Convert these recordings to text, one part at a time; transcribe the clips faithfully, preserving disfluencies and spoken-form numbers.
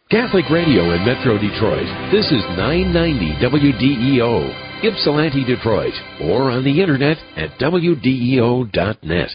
Catholic Radio in Metro Detroit. This is nine ninety W D E O, Ypsilanti, Detroit, or on the internet at W D E O dot net.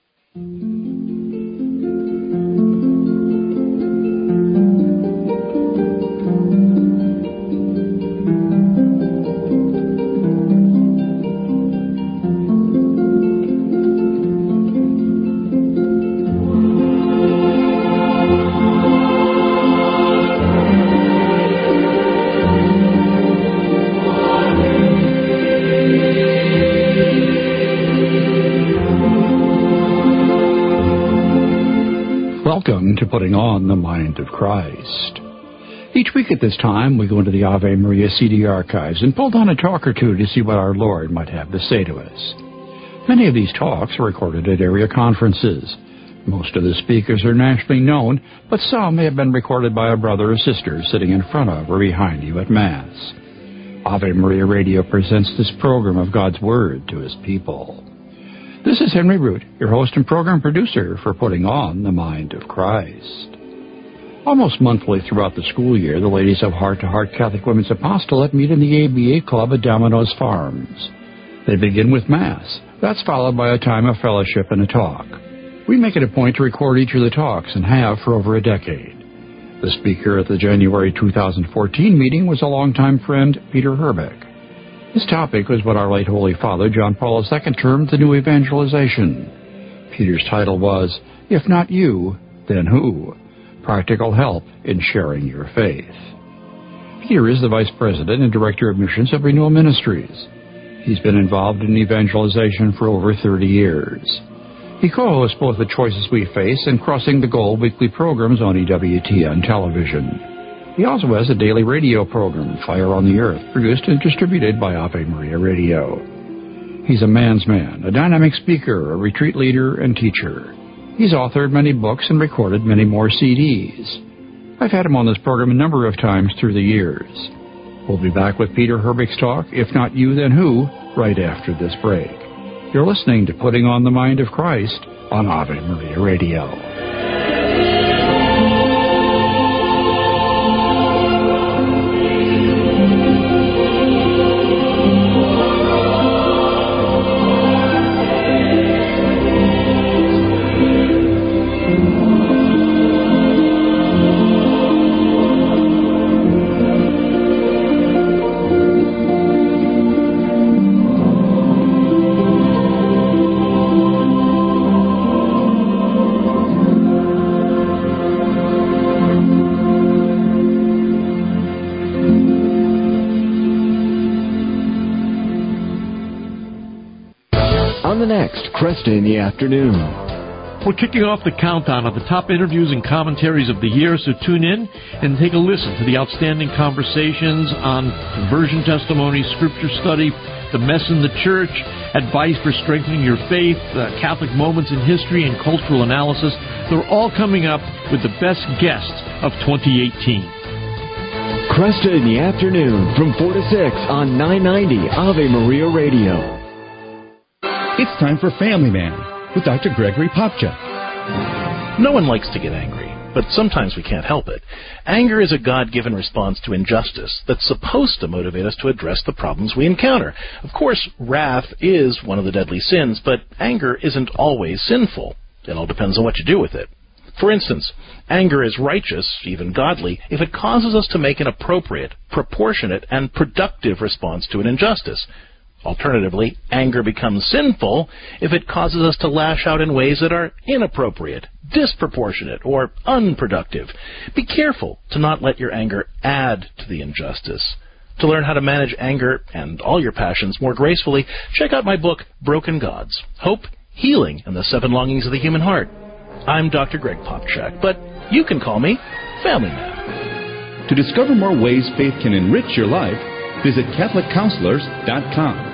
Welcome to Putting on the Mind of Christ. Each week at this time, we go into the Ave Maria C D archives and pull down a talk or two to see what our Lord might have to say to us. Many of these talks are recorded at area conferences. Most of the speakers are nationally known, but some may have been recorded by a brother or sister sitting in front of or behind you at Mass. Ave Maria Radio presents this program of God's Word to His people. This is Henry Root, your host and program producer for Putting on the Mind of Christ. Almost monthly throughout the school year, the ladies of Heart to Heart Catholic Women's Apostolate meet in the A B A Club at Domino's Farms. They begin with Mass. That's followed by a time of fellowship and a talk. We make it a point to record each of the talks and have for over a decade. The speaker at the January two thousand fourteen meeting was a longtime friend, Peter Herbeck. His topic was what our late Holy Father, John Paul the Second, termed the new evangelization. Peter's title was, If Not You, Then Who? Practical Help in Sharing Your Faith. Peter is the Vice President and Director of Missions of Renewal Ministries. He's been involved in evangelization for over thirty years. He co-hosts both the Choices We Face and Crossing the Goal weekly programs on E W T N television. He also has a daily radio program, Fire on the Earth, produced and distributed by Ave Maria Radio. He's a man's man, a dynamic speaker, a retreat leader, and teacher. He's authored many books and recorded many more C Ds. I've had him on this program a number of times through the years. We'll be back with Peter Herbeck's talk, If Not You, Then Who, right after this break. You're listening to Putting on the Mind of Christ on Ave Maria Radio. Cresta in the afternoon. We're kicking off the countdown of the top interviews and commentaries of the year, so tune in and take a listen to the outstanding conversations on conversion testimony, scripture study, the mess in the church, advice for strengthening your faith, uh, Catholic moments in history, and cultural analysis. They're all coming up with the best guests of twenty eighteen. Cresta in the afternoon from four to six on nine ninety Ave Maria Radio. It's time for Family Man with Doctor Gregory Popchak. No one likes to get angry, but sometimes we can't help it. Anger is a God-given response to injustice that's supposed to motivate us to address the problems we encounter. Of course, wrath is one of the deadly sins, but anger isn't always sinful. It all depends on what you do with it. For instance, anger is righteous, even godly, if it causes us to make an appropriate, proportionate, and productive response to an injustice. Alternatively, anger becomes sinful if it causes us to lash out in ways that are inappropriate, disproportionate, or unproductive. Be careful to not let your anger add to the injustice. To learn how to manage anger and all your passions more gracefully, check out my book, Broken Gods, Hope, Healing, and the Seven Longings of the Human Heart. I'm Doctor Greg Popchak, but you can call me Family Man. To discover more ways faith can enrich your life, visit Catholic Counselors dot com.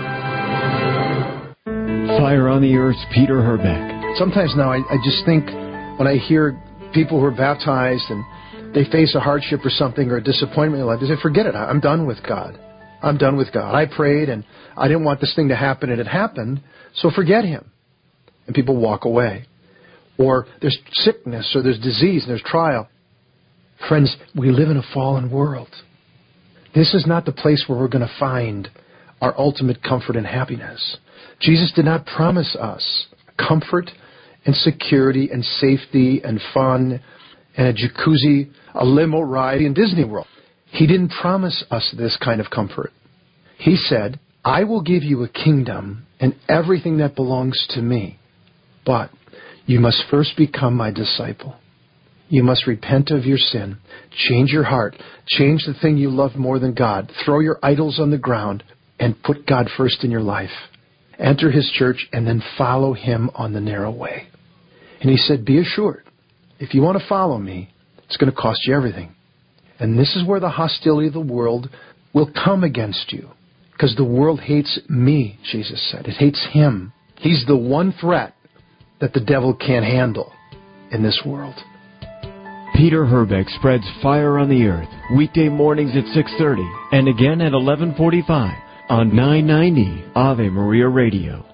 Fire on the Earth's Peter Herbeck. Sometimes now I, I just think when I hear people who are baptized and they face a hardship or something or a disappointment in life, they say, forget it, I'm done with God. I'm done with God. I prayed and I didn't want this thing to happen and it happened, so forget Him. And people walk away. Or there's sickness or there's disease and there's trial. Friends, we live in a fallen world. This is not the place where we're going to find our ultimate comfort and happiness. Jesus did not promise us comfort and security and safety and fun and a jacuzzi, a limo ride in Disney World. He didn't promise us this kind of comfort. He said, I will give you a kingdom and everything that belongs to me, but you must first become my disciple. You must repent of your sin, change your heart, change the thing you love more than God, throw your idols on the ground, and put God first in your life. Enter His church and then follow Him on the narrow way. And He said, be assured, if you want to follow me, it's going to cost you everything. And this is where the hostility of the world will come against you. Because the world hates me, Jesus said. It hates Him. He's the one threat that the devil can't handle in this world. Peter Herbeck spreads fire on the earth, weekday mornings at six thirty and again at eleven forty-five on nine ninety Ave Maria Radio.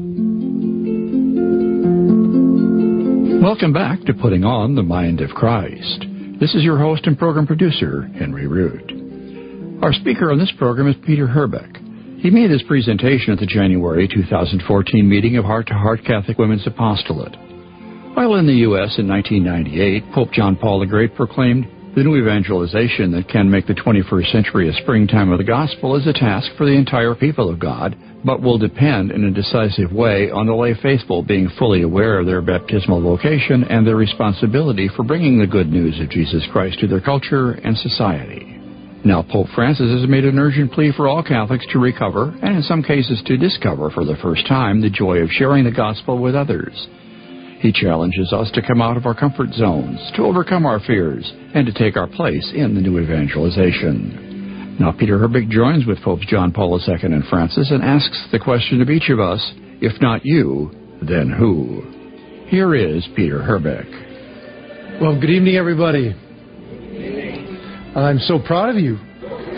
Welcome back to Putting on the Mind of Christ. This is your host and program producer, Henry Root. Our speaker on this program is Peter Herbeck. He made his presentation at the January two thousand fourteen meeting of Heart to Heart Catholic Women's Apostolate. While in the U S in nineteen ninety-eight, Pope John Paul the Great proclaimed, the new evangelization that can make the twenty-first century a springtime of the gospel is a task for the entire people of God, but will depend in a decisive way on the lay faithful being fully aware of their baptismal vocation and their responsibility for bringing the good news of Jesus Christ to their culture and society. Now, Pope Francis has made an urgent plea for all Catholics to recover, and in some cases to discover for the first time, the joy of sharing the gospel with others. He challenges us to come out of our comfort zones, to overcome our fears, and to take our place in the new evangelization. Now, Peter Herbeck joins with Popes John Paul the Second and Francis and asks the question of each of us, if not you, then who? Here is Peter Herbeck. Well, good evening, everybody. I'm so proud of you.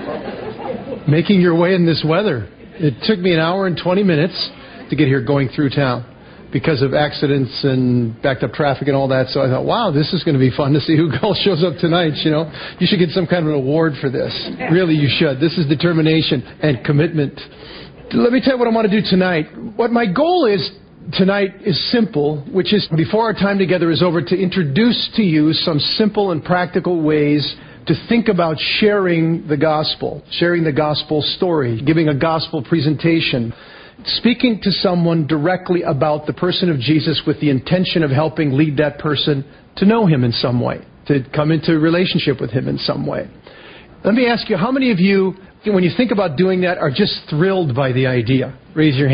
Making your way in this weather. It took me an hour and twenty minutes to get here going through town because of accidents and backed up traffic and all that. So I thought, wow, this is going to be fun to see who else shows up tonight. You know, you should get some kind of an award for this. Really, you should. This is determination and commitment. Let me tell you what I want to do tonight. What my goal is tonight is simple, which is before our time together is over, to introduce to you some simple and practical ways to think about sharing the gospel, sharing the gospel story, giving a gospel presentation, speaking to someone directly about the person of Jesus with the intention of helping lead that person to know Him in some way, to come into a relationship with Him in some way. Let me ask you, how many of you, when you think about doing that, are just thrilled by the idea? Raise your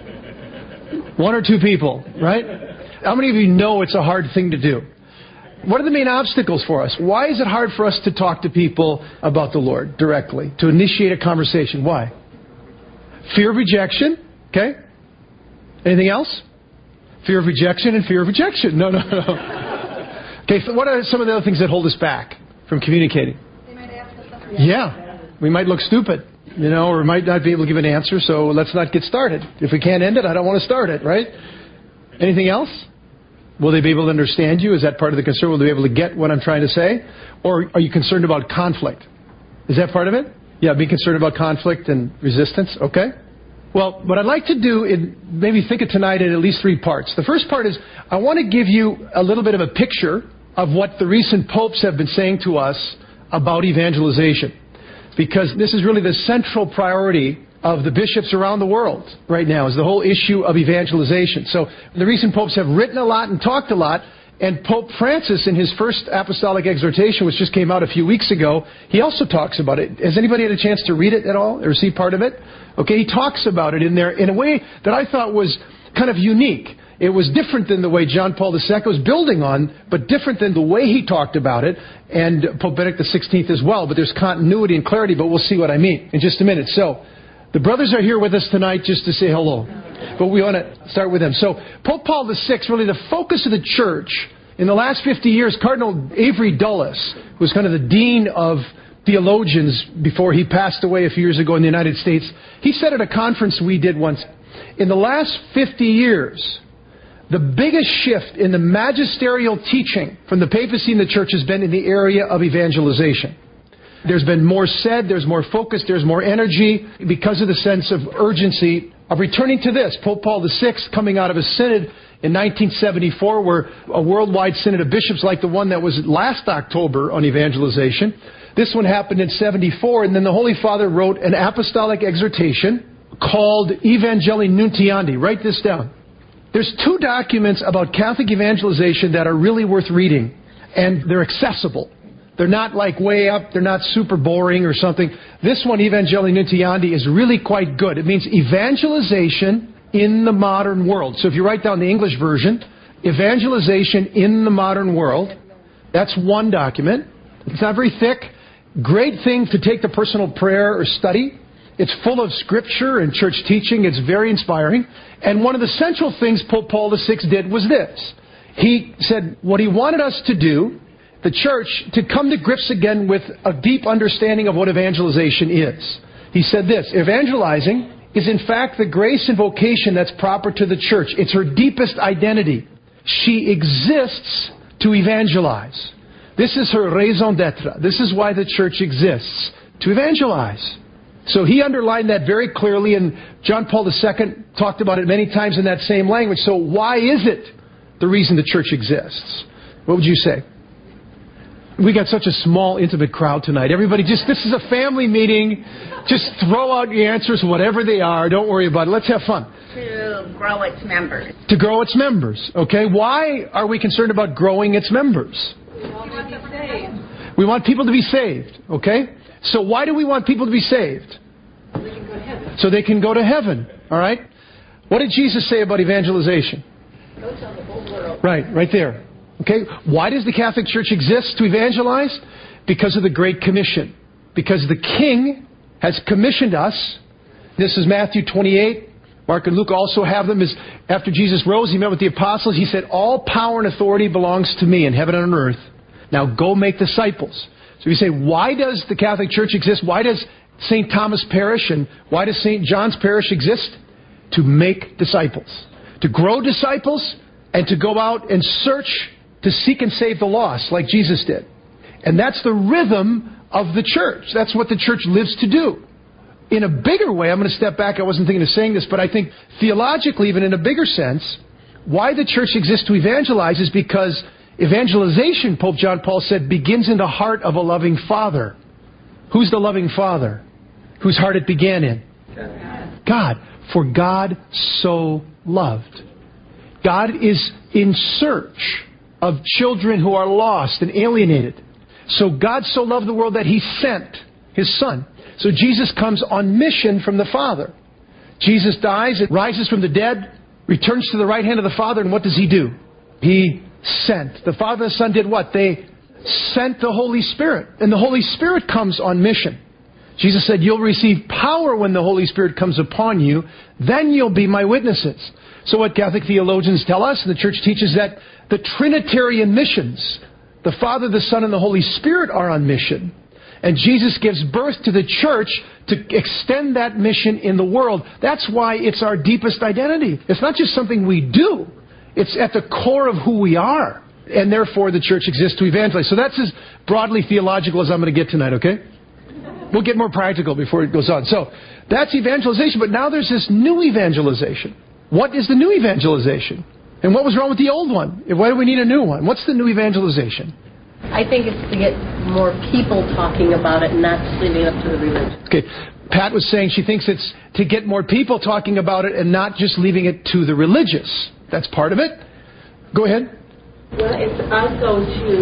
hand. One or two people, right? How many of you know it's a hard thing to do? What are the main obstacles for us? Why is it hard for us to talk to people about the Lord directly, to initiate a conversation? Why? Fear of rejection. Okay? Anything else? Fear of rejection and fear of rejection. No, no, no. Okay, so what are some of the other things that hold us back from communicating? They might ask us something. Yeah. We might look stupid, you know, or we might not be able to give an answer, so let's not get started. If we can't end it, I don't want to start it, right? Anything else? Will they be able to understand you? Is that part of the concern? Will they be able to get what I'm trying to say? Or are you concerned about conflict? Is that part of it? Yeah, be concerned about conflict and resistance. Okay. Well, what I'd like to do is maybe think of tonight in at least three parts. The first part is I want to give you a little bit of a picture of what the recent popes have been saying to us about evangelization. Because this is really the central priority of the bishops around the world right now, is the whole issue of evangelization. So the recent popes have written a lot and talked a lot. And Pope Francis, in his first apostolic exhortation, which just came out a few weeks ago, he also talks about it. Has anybody had a chance to read it at all or see part of it? Okay, he talks about it in there in a way that I thought was kind of unique. It was different than the way John Paul the Second was building on, but different than the way he talked about it, and Pope Benedict the sixteenth as well. But there's continuity and clarity, but we'll see what I mean in just a minute. So, the brothers are here with us tonight just to say hello. But we want to start with them. So, Pope Paul the Sixth, really the focus of the Church in the last fifty years, Cardinal Avery Dulles, who was kind of the dean of theologians before he passed away a few years ago in the United States, he said at a conference we did once, in the last fifty years, The biggest shift in the magisterial teaching from the papacy and the church has been in the area of evangelization. There's been more said, there's more focus, there's more energy because of the sense of urgency of returning to this. Pope Paul the Sixth, coming out of a synod in nineteen seventy-four, where a worldwide synod of bishops like the one that was last October on evangelization. This one happened in seventy-four, and then the Holy Father wrote an apostolic exhortation called Evangelii Nuntiandi. Write this down. There's two documents about Catholic evangelization that are really worth reading, and they're accessible. They're not like way up, they're not super boring or something. This one, Evangelii Nuntiandi, is really quite good. It means evangelization in the modern world. So if you write down the English version, evangelization in the modern world, that's one document. It's not very thick. Great thing to take to personal prayer or study. It's full of scripture and church teaching. It's very inspiring. And one of the central things Pope Paul the Sixth did was this. He said what he wanted us to do, the church, to come to grips again with a deep understanding of what evangelization is. He said this: evangelizing is in fact the grace and vocation that's proper to the church. It's her deepest identity. She exists to evangelize. This is her raison d'etre. This is why the church exists, to evangelize. So he underlined that very clearly, and John Paul the Second talked about it many times in that same language. So why is it the reason the church exists? What would you say? We got such a small, intimate crowd tonight. Everybody just, this is a family meeting. Just throw out your answers, whatever they are. Don't worry about it. Let's have fun. To grow its members. To grow its members. Okay, why are we concerned about growing its members? We want to be saved. We want people to be saved. Okay? So why do we want people to be saved? So they can go to heaven. So they can go to heaven. All right? What did Jesus say about evangelization? Go tell the whole world. Right, right there. Okay, why does the Catholic Church exist to evangelize? Because of the Great Commission. Because the King has commissioned us. This is Matthew twenty-eight. Mark and Luke also have them. As after Jesus rose, he met with the apostles. He said, all power and authority belongs to me in heaven and on earth. Now go make disciples. So you say, why does the Catholic Church exist? Why does Saint Thomas Parish and why does Saint John's Parish exist? To make disciples. To grow disciples and to go out and search to seek and save the lost, like Jesus did. And that's the rhythm of the church. That's what the church lives to do. In a bigger way, I'm going to step back. I wasn't thinking of saying this, but I think theologically, even in a bigger sense, why the church exists to evangelize is because evangelization, Pope John Paul said, begins in the heart of a loving Father. Who's the loving Father? Whose heart it began in? God. For God so loved. God is in search of children who are lost and alienated. So God so loved the world that He sent His Son. So Jesus comes on mission from the Father. Jesus dies, rises from the dead, returns to the right hand of the Father, and what does He do? He sent. The Father and the Son did what? They sent the Holy Spirit. And the Holy Spirit comes on mission. Jesus said, you'll receive power when the Holy Spirit comes upon you. Then you'll be my witnesses. So what Catholic theologians tell us, and the Church teaches, that the Trinitarian missions, the Father, the Son, and the Holy Spirit are on mission. And Jesus gives birth to the Church to extend that mission in the world. That's why it's our deepest identity. It's not just something we do. It's at the core of who we are. And therefore the Church exists to evangelize. So that's as broadly theological as I'm going to get tonight, okay? We'll get more practical before it goes on. So that's evangelization. But now there's this new evangelization. What is the new evangelization? And what was wrong with the old one? Why do we need a new one? What's the new evangelization? I think it's to get more people talking about it and not just leaving it up to the religion. Okay. Pat was saying she thinks it's to get more people talking about it and not just leaving it to the religious. That's part of it. Go ahead. Well, it's also to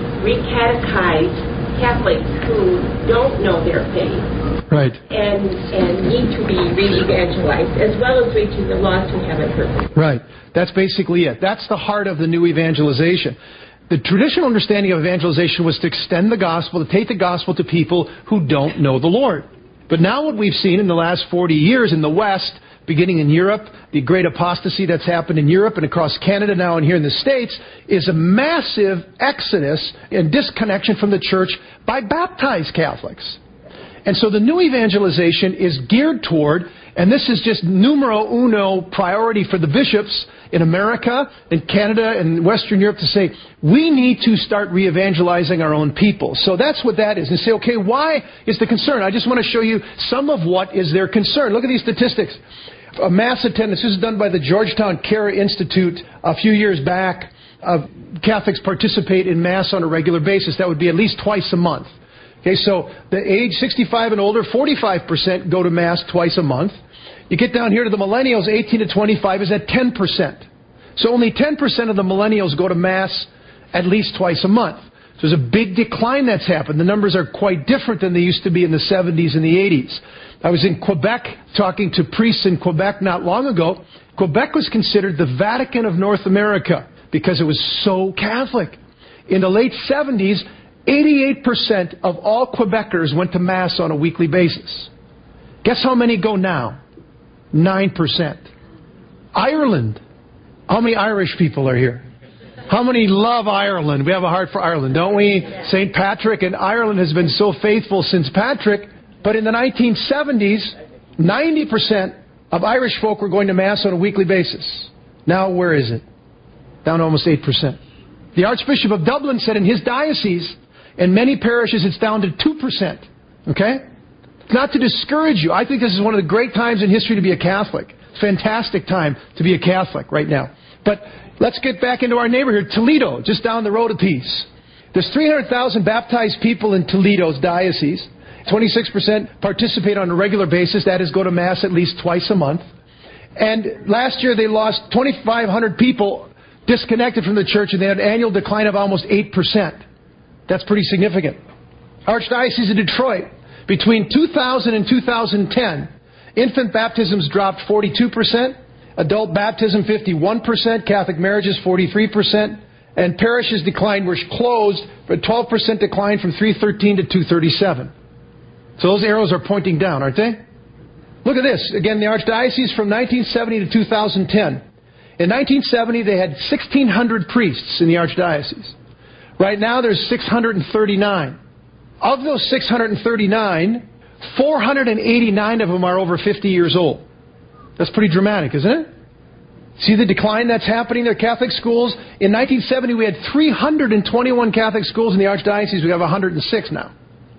recatechize Catholics who don't know their faith. Right. And and need to be re-evangelized, as well as reaching the lost who haven't heard. Right. That's basically it. That's the heart of the new evangelization. The traditional understanding of evangelization was to extend the gospel, to take the gospel to people who don't know the Lord. But now what we've seen in the last forty years in the West, beginning in Europe, the great apostasy that's happened in Europe and across Canada now and here in the States, is a massive exodus and disconnection from the church by baptized Catholics. And so the new evangelization is geared toward, and this is just numero uno priority for the bishops in America, in Canada, and Western Europe to say, we need to start re-evangelizing our own people. So that's what that is. And say, okay, why is the concern? I just want to show you some of what is their concern. Look at these statistics. A mass attendance, this is done by the Georgetown Cara Institute a few years back. Uh, Catholics participate in Mass on a regular basis. That would be at least twice a month. Okay, so the age sixty-five and older, forty-five percent go to Mass twice a month. You get down here to the millennials, eighteen to twenty-five is at ten percent. So only ten percent of the millennials go to Mass at least twice a month. So there's a big decline that's happened. The numbers are quite different than they used to be in the seventies and the eighties. I was in Quebec talking to priests in Quebec not long ago. Quebec was considered the Vatican of North America because it was so Catholic. In the late seventies, eighty-eight percent of all Quebecers went to Mass on a weekly basis. Guess how many go now? nine percent. Ireland. How many Irish people are here? How many love Ireland? We have a heart for Ireland, don't we? Saint Patrick, and Ireland has been so faithful since Patrick. But in the nineteen seventies, ninety percent of Irish folk were going to Mass on a weekly basis. Now, where is it? Down to almost eight percent. The Archbishop of Dublin said in his diocese, in many parishes, it's down to two percent. Okay? Not to discourage you. I think this is one of the great times in history to be a Catholic. Fantastic time to be a Catholic right now. But let's get back into our neighborhood, Toledo, just down the road a piece. There's three hundred thousand baptized people in Toledo's diocese. twenty-six percent participate on a regular basis. That is, go to Mass at least twice a month. And last year they lost twenty-five hundred people disconnected from the church, and they had an annual decline of almost eight percent. That's pretty significant. Archdiocese of Detroit, between two thousand and two thousand ten, infant baptisms dropped forty-two percent, adult baptism fifty-one percent, Catholic marriages forty-three percent, and parishes declined were closed for a twelve percent decline from three thirteen to two thirty-seven. So those arrows are pointing down, aren't they? Look at this. Again, the Archdiocese from nineteen seventy to two thousand ten. In nineteen seventy, they had sixteen hundred priests in the Archdiocese. Right now, there's six hundred thirty-nine. Of those six hundred thirty-nine, four hundred eighty-nine of them are over fifty years old. That's pretty dramatic, isn't it? See the decline that's happening there? Catholic schools. In nineteen seventy, we had three hundred twenty-one Catholic schools in the Archdiocese. We have one hundred six now.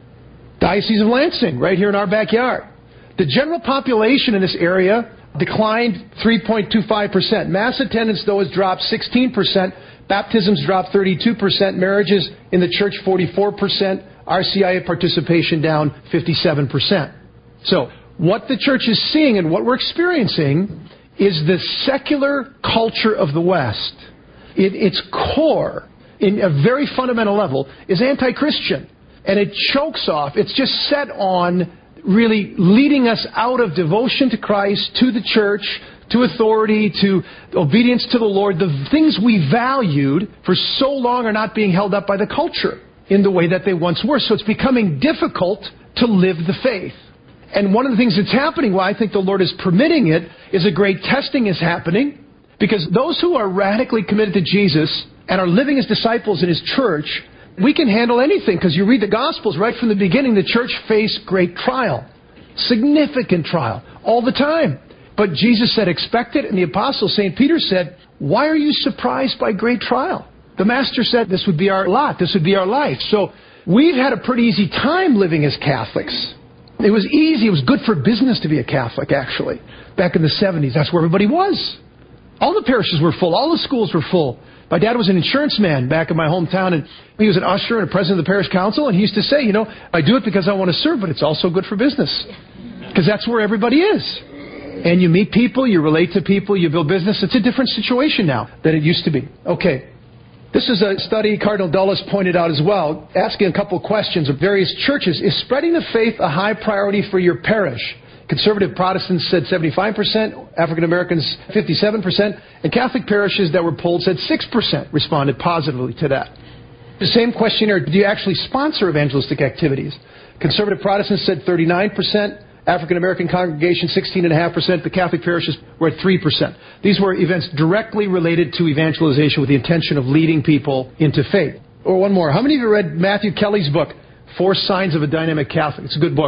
Diocese of Lansing, right here in our backyard. The general population in this area declined three point two five percent. Mass attendance, though, has dropped sixteen percent. Baptisms dropped thirty-two percent. Marriages in the church, forty-four percent. R C I A participation down fifty-seven percent. So, what the church is seeing and what we're experiencing is the secular culture of the West. It, its core, in a very fundamental level, is anti-Christian. And it chokes off, it's just set on really leading us out of devotion to Christ, to the church, to authority, to obedience to the Lord. The things we valued for so long are not being held up by the culture in the way that they once were. So it's becoming difficult to live the faith. And one of the things that's happening, why I think the Lord is permitting it, is a great testing is happening. Because those who are radically committed to Jesus and are living as disciples in His church, we can handle anything. Because you read the Gospels right from the beginning, the church faced great trial. Significant trial. All the time. But Jesus said, expect it. And the apostle, Saint Peter, said, why are you surprised by great trial? The Master said this would be our lot. This would be our life. So we've had a pretty easy time living as Catholics. It was easy. It was good for business to be a Catholic, actually. Back in the seventies, that's where everybody was. All the parishes were full. All the schools were full. My dad was an insurance man back in my hometown, and he was an usher and a president of the parish council, and he used to say, you know, I do it because I want to serve, but it's also good for business. Because that's where everybody is. And you meet people, you relate to people, you build business. It's a different situation now than it used to be. Okay. This is a study Cardinal Dulles pointed out as well, asking a couple of questions of various churches. Is spreading the faith a high priority for your parish? Conservative Protestants said seventy-five percent, African Americans fifty-seven percent, and Catholic parishes that were polled said six percent responded positively to that. The same questionnaire, do you actually sponsor evangelistic activities? Conservative Protestants said thirty-nine percent, African American congregations sixteen point five percent, the Catholic parishes were at three percent. These were events directly related to evangelization with the intention of leading people into faith. Or one more. How many of you read Matthew Kelly's book, Four Signs of a Dynamic Catholic? It's a good book.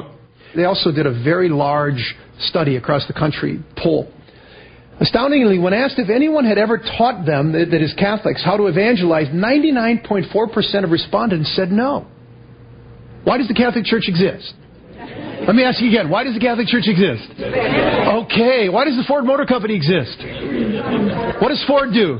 They also did a very large study across the country, poll. Astoundingly, when asked if anyone had ever taught them, that is Catholics, how to evangelize, ninety-nine point four percent of respondents said no. Why does the Catholic Church exist? Let me ask you again. Why does the Catholic Church exist? Okay. Why does the Ford Motor Company exist? What does Ford do?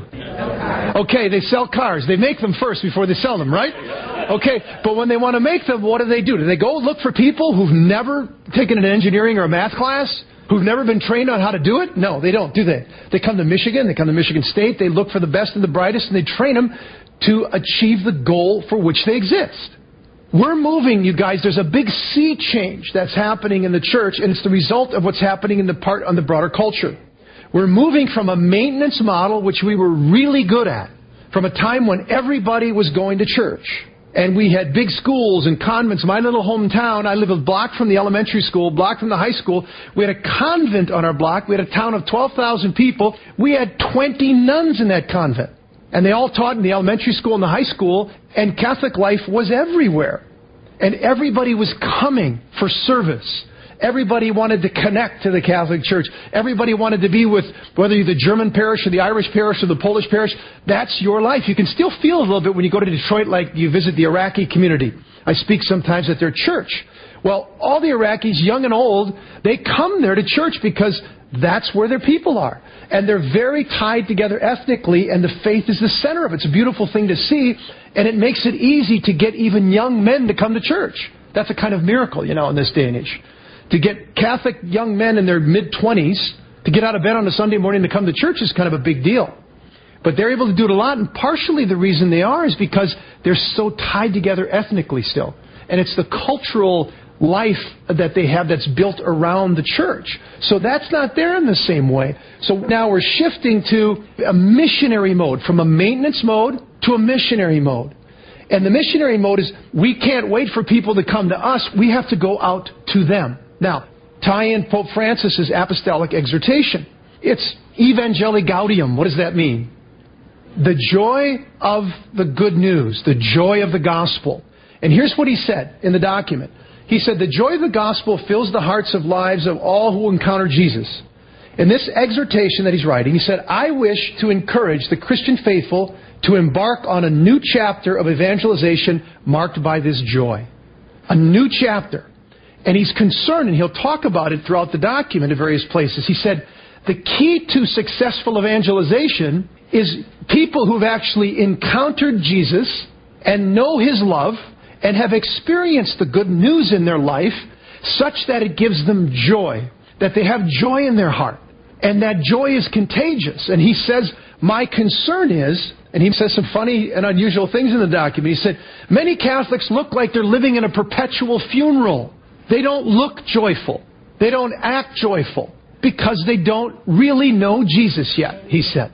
Okay, they sell cars. They make them first before they sell them, right? Okay, but when they want to make them, what do they do? Do they go look for people who've never taken an engineering or a math class? Who've never been trained on how to do it? No, they don't, do they? They come to Michigan, they come to Michigan State, they look for the best and the brightest, and they train them to achieve the goal for which they exist. We're moving, you guys. There's a big sea change that's happening in the church, and it's the result of what's happening in the part on the broader culture. We're moving from a maintenance model, which we were really good at, from a time when everybody was going to church. And we had big schools and convents. My little hometown, I live a block from the elementary school, block from the high school. We had a convent on our block. We had a town of twelve thousand people. We had twenty nuns in that convent. And they all taught in the elementary school and the high school. And Catholic life was everywhere. And everybody was coming for service. Everybody wanted to connect to the Catholic Church. Everybody wanted to be with, whether you're the German parish or the Irish parish or the Polish parish, that's your life. You can still feel a little bit when you go to Detroit, like you visit the Iraqi community. I speak sometimes at their church. Well, all the Iraqis, young and old, they come there to church because that's where their people are. And they're very tied together ethnically, and the faith is the center of it. It's a beautiful thing to see, and it makes it easy to get even young men to come to church. That's a kind of miracle, you know, in this day and age. To get Catholic young men in their mid-twenties to get out of bed on a Sunday morning to come to church is kind of a big deal. But they're able to do it a lot, and partially the reason they are is because they're so tied together ethnically still. And it's the cultural life that they have that's built around the church. So that's not there in the same way. So now we're shifting to a missionary mode, from a maintenance mode to a missionary mode. And the missionary mode is we can't wait for people to come to us. We have to go out to them. Now, tie in Pope Francis's apostolic exhortation. It's Evangelii Gaudium. What does that mean? The joy of the good news, the joy of the gospel. And here's what he said in the document. He said, the joy of the gospel fills the hearts of lives of all who encounter Jesus. In this exhortation that he's writing, he said, I wish to encourage the Christian faithful to embark on a new chapter of evangelization marked by this joy. A new chapter. And he's concerned, and he'll talk about it throughout the document at various places. He said, the key to successful evangelization is people who've actually encountered Jesus and know His love and have experienced the good news in their life such that it gives them joy, that they have joy in their heart. And that joy is contagious. And he says, my concern is, and he says some funny and unusual things in the document. He said, many Catholics look like they're living in a perpetual funeral. They don't look joyful. They don't act joyful because they don't really know Jesus yet, he said.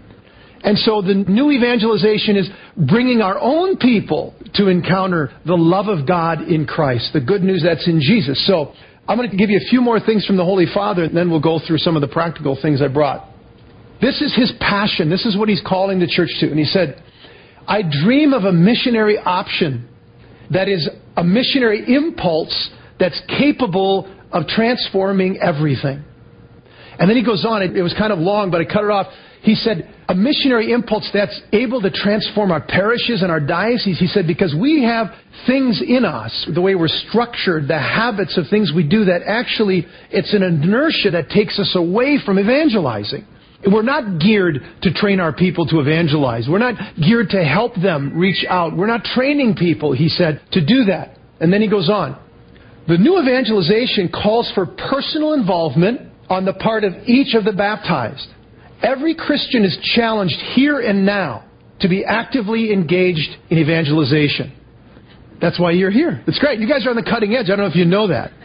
And so the new evangelization is bringing our own people to encounter the love of God in Christ, the good news that's in Jesus. So I'm going to give you a few more things from the Holy Father, and then we'll go through some of the practical things I brought. This is his passion. This is what he's calling the church to. And he said, I dream of a missionary option that is a missionary impulse that's capable of transforming everything. And then he goes on. It, it was kind of long, but I cut it off. He said, a missionary impulse that's able to transform our parishes and our dioceses. He said, because we have things in us, the way we're structured, the habits of things we do, that actually it's an inertia that takes us away from evangelizing. We're not geared to train our people to evangelize. We're not geared to help them reach out. We're not training people, he said, to do that. And then he goes on. The new evangelization calls for personal involvement on the part of each of the baptized. Every Christian is challenged here and now to be actively engaged in evangelization. That's why you're here. It's great. You guys are on the cutting edge. I don't know if you know that.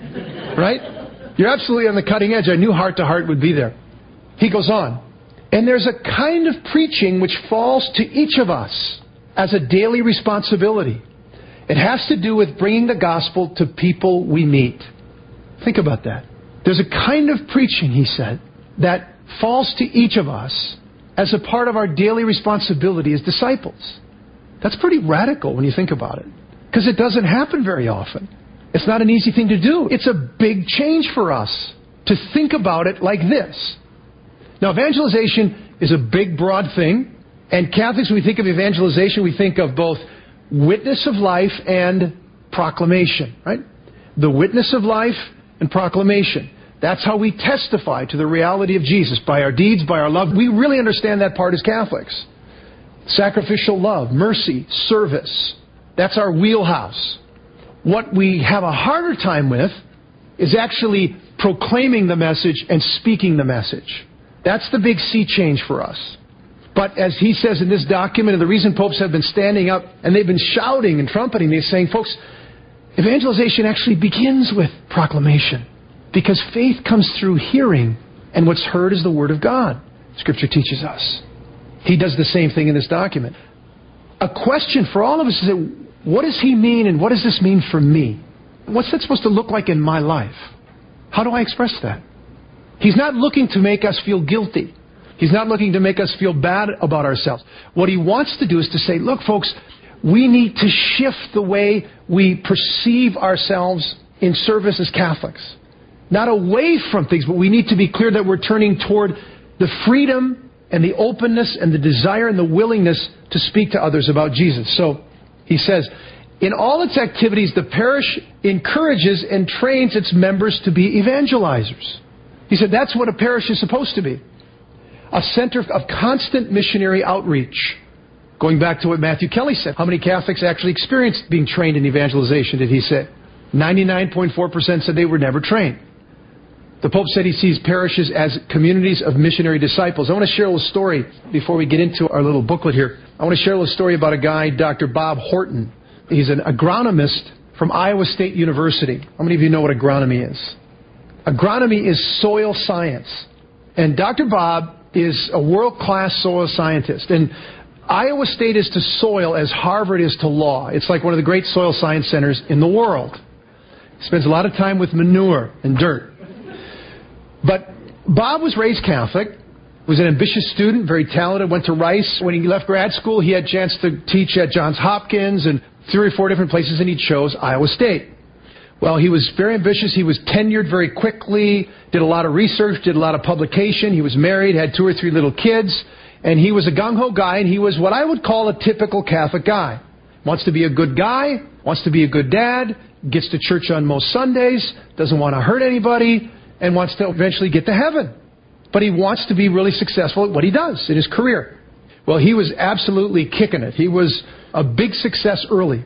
Right? You're absolutely on the cutting edge. I knew Heart to Heart would be there. He goes on. And there's a kind of preaching which falls to each of us as a daily responsibility. It has to do with bringing the gospel to people we meet. Think about that. There's a kind of preaching, he said, that falls to each of us as a part of our daily responsibility as disciples. That's pretty radical when you think about it, because it doesn't happen very often. It's not an easy thing to do. It's a big change for us to think about it like this. Now, evangelization is a big, broad thing. And Catholics, when we think of evangelization, we think of both witness of life and proclamation, right? The witness of life and proclamation. That's how we testify to the reality of Jesus, by our deeds, by our love. We really understand that part as Catholics. Sacrificial love, mercy, service. That's our wheelhouse. What we have a harder time with is actually proclaiming the message and speaking the message. That's the big sea change for us. But as he says in this document, and the reason popes have been standing up and they've been shouting and trumpeting, they're saying, folks, evangelization actually begins with proclamation. Because faith comes through hearing, and what's heard is the Word of God. Scripture teaches us. He does the same thing in this document. A question for all of us is, what does he mean, and what does this mean for me? What's that supposed to look like in my life? How do I express that? He's not looking to make us feel guilty. He's not looking to make us feel bad about ourselves. What he wants to do is to say, look, folks, we need to shift the way we perceive ourselves in service as Catholics. Not away from things, but we need to be clear that we're turning toward the freedom and the openness and the desire and the willingness to speak to others about Jesus. So he says, in all its activities, the parish encourages and trains its members to be evangelizers. He said that's what a parish is supposed to be. A center of constant missionary outreach. Going back to what Matthew Kelly said, how many Catholics actually experienced being trained in evangelization, did he say? ninety-nine point four percent said they were never trained. The Pope said he sees parishes as communities of missionary disciples. I want to share a little story before we get into our little booklet here. I want to share a little story about a guy, Doctor Bob Horton. He's an agronomist from Iowa State University. How many of you know what agronomy is? Agronomy is soil science. And Doctor Bob is a world-class soil scientist. And Iowa State is to soil as Harvard is to law. It's like one of the great soil science centers in the world. He spends a lot of time with manure and dirt. But Bob was raised Catholic, was an ambitious student, very talented, went to Rice. When he left grad school, he had a chance to teach at Johns Hopkins and three or four different places, and he chose Iowa State. Well, he was very ambitious. He was tenured very quickly, did a lot of research, did a lot of publication. He was married, had two or three little kids, and he was a gung-ho guy, and he was what I would call a typical Catholic guy. Wants to be a good guy, wants to be a good dad, gets to church on most Sundays, doesn't want to hurt anybody, and wants to eventually get to heaven. But he wants to be really successful at what he does in his career. Well, he was absolutely kicking it. He was a big success early.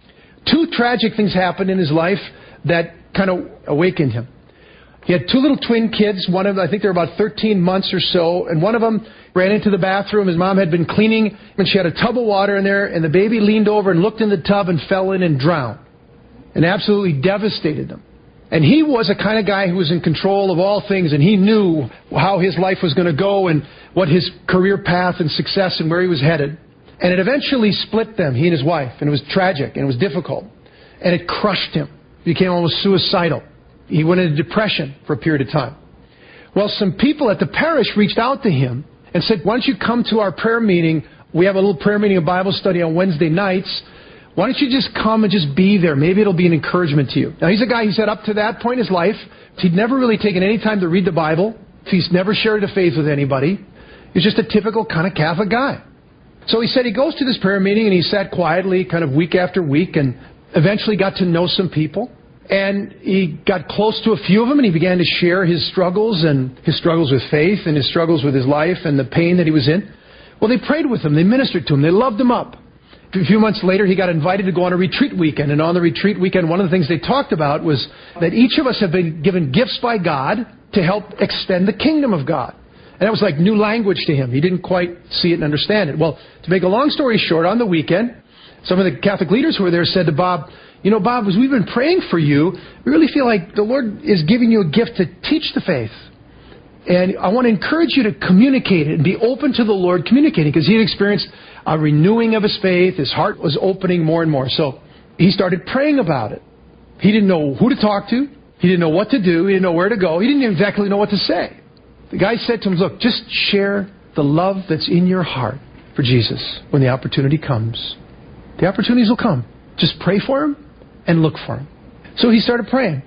Two tragic things happened in his life that kind of awakened him. He had two little twin kids. One of them, I think they were about thirteen months or so, and one of them ran into the bathroom. His mom had been cleaning, and she had a tub of water in there, and the baby leaned over and looked in the tub and fell in and drowned. And absolutely devastated them. And he was a kind of guy who was in control of all things, and he knew how his life was going to go and what his career path and success and where he was headed. And it eventually split them, he and his wife, and it was tragic, and it was difficult. And it crushed him. He became almost suicidal. He went into depression for a period of time. Well, some people at the parish reached out to him and said, why don't you come to our prayer meeting? We have a little prayer meeting, a Bible study on Wednesday nights. Why don't you just come and just be there? Maybe it'll be an encouragement to you. Now, he's a guy, he said up to that point in his life, he'd never really taken any time to read the Bible. He's never shared a faith with anybody. He's just a typical kind of Catholic guy. So he said he goes to this prayer meeting and he sat quietly kind of week after week and eventually got to know some people. And he got close to a few of them and he began to share his struggles and his struggles with faith and his struggles with his life and the pain that he was in. Well, they prayed with him. They ministered to him. They loved him up. A few months later, he got invited to go on a retreat weekend. And on the retreat weekend, one of the things they talked about was that each of us have been given gifts by God to help extend the kingdom of God. And that was like new language to him. He didn't quite see it and understand it. Well, to make a long story short, on the weekend, some of the Catholic leaders who were there said to Bob, you know, Bob, as we've been praying for you, we really feel like the Lord is giving you a gift to teach the faith. And I want to encourage you to communicate it and be open to the Lord communicating, because he had experienced a renewing of his faith. His heart was opening more and more. So he started praying about it. He didn't know who to talk to. He didn't know what to do. He didn't know where to go. He didn't exactly know what to say. The guy said to him, look, just share the love that's in your heart for Jesus when the opportunity comes. The opportunities will come. Just pray for him and look for him. So he started praying.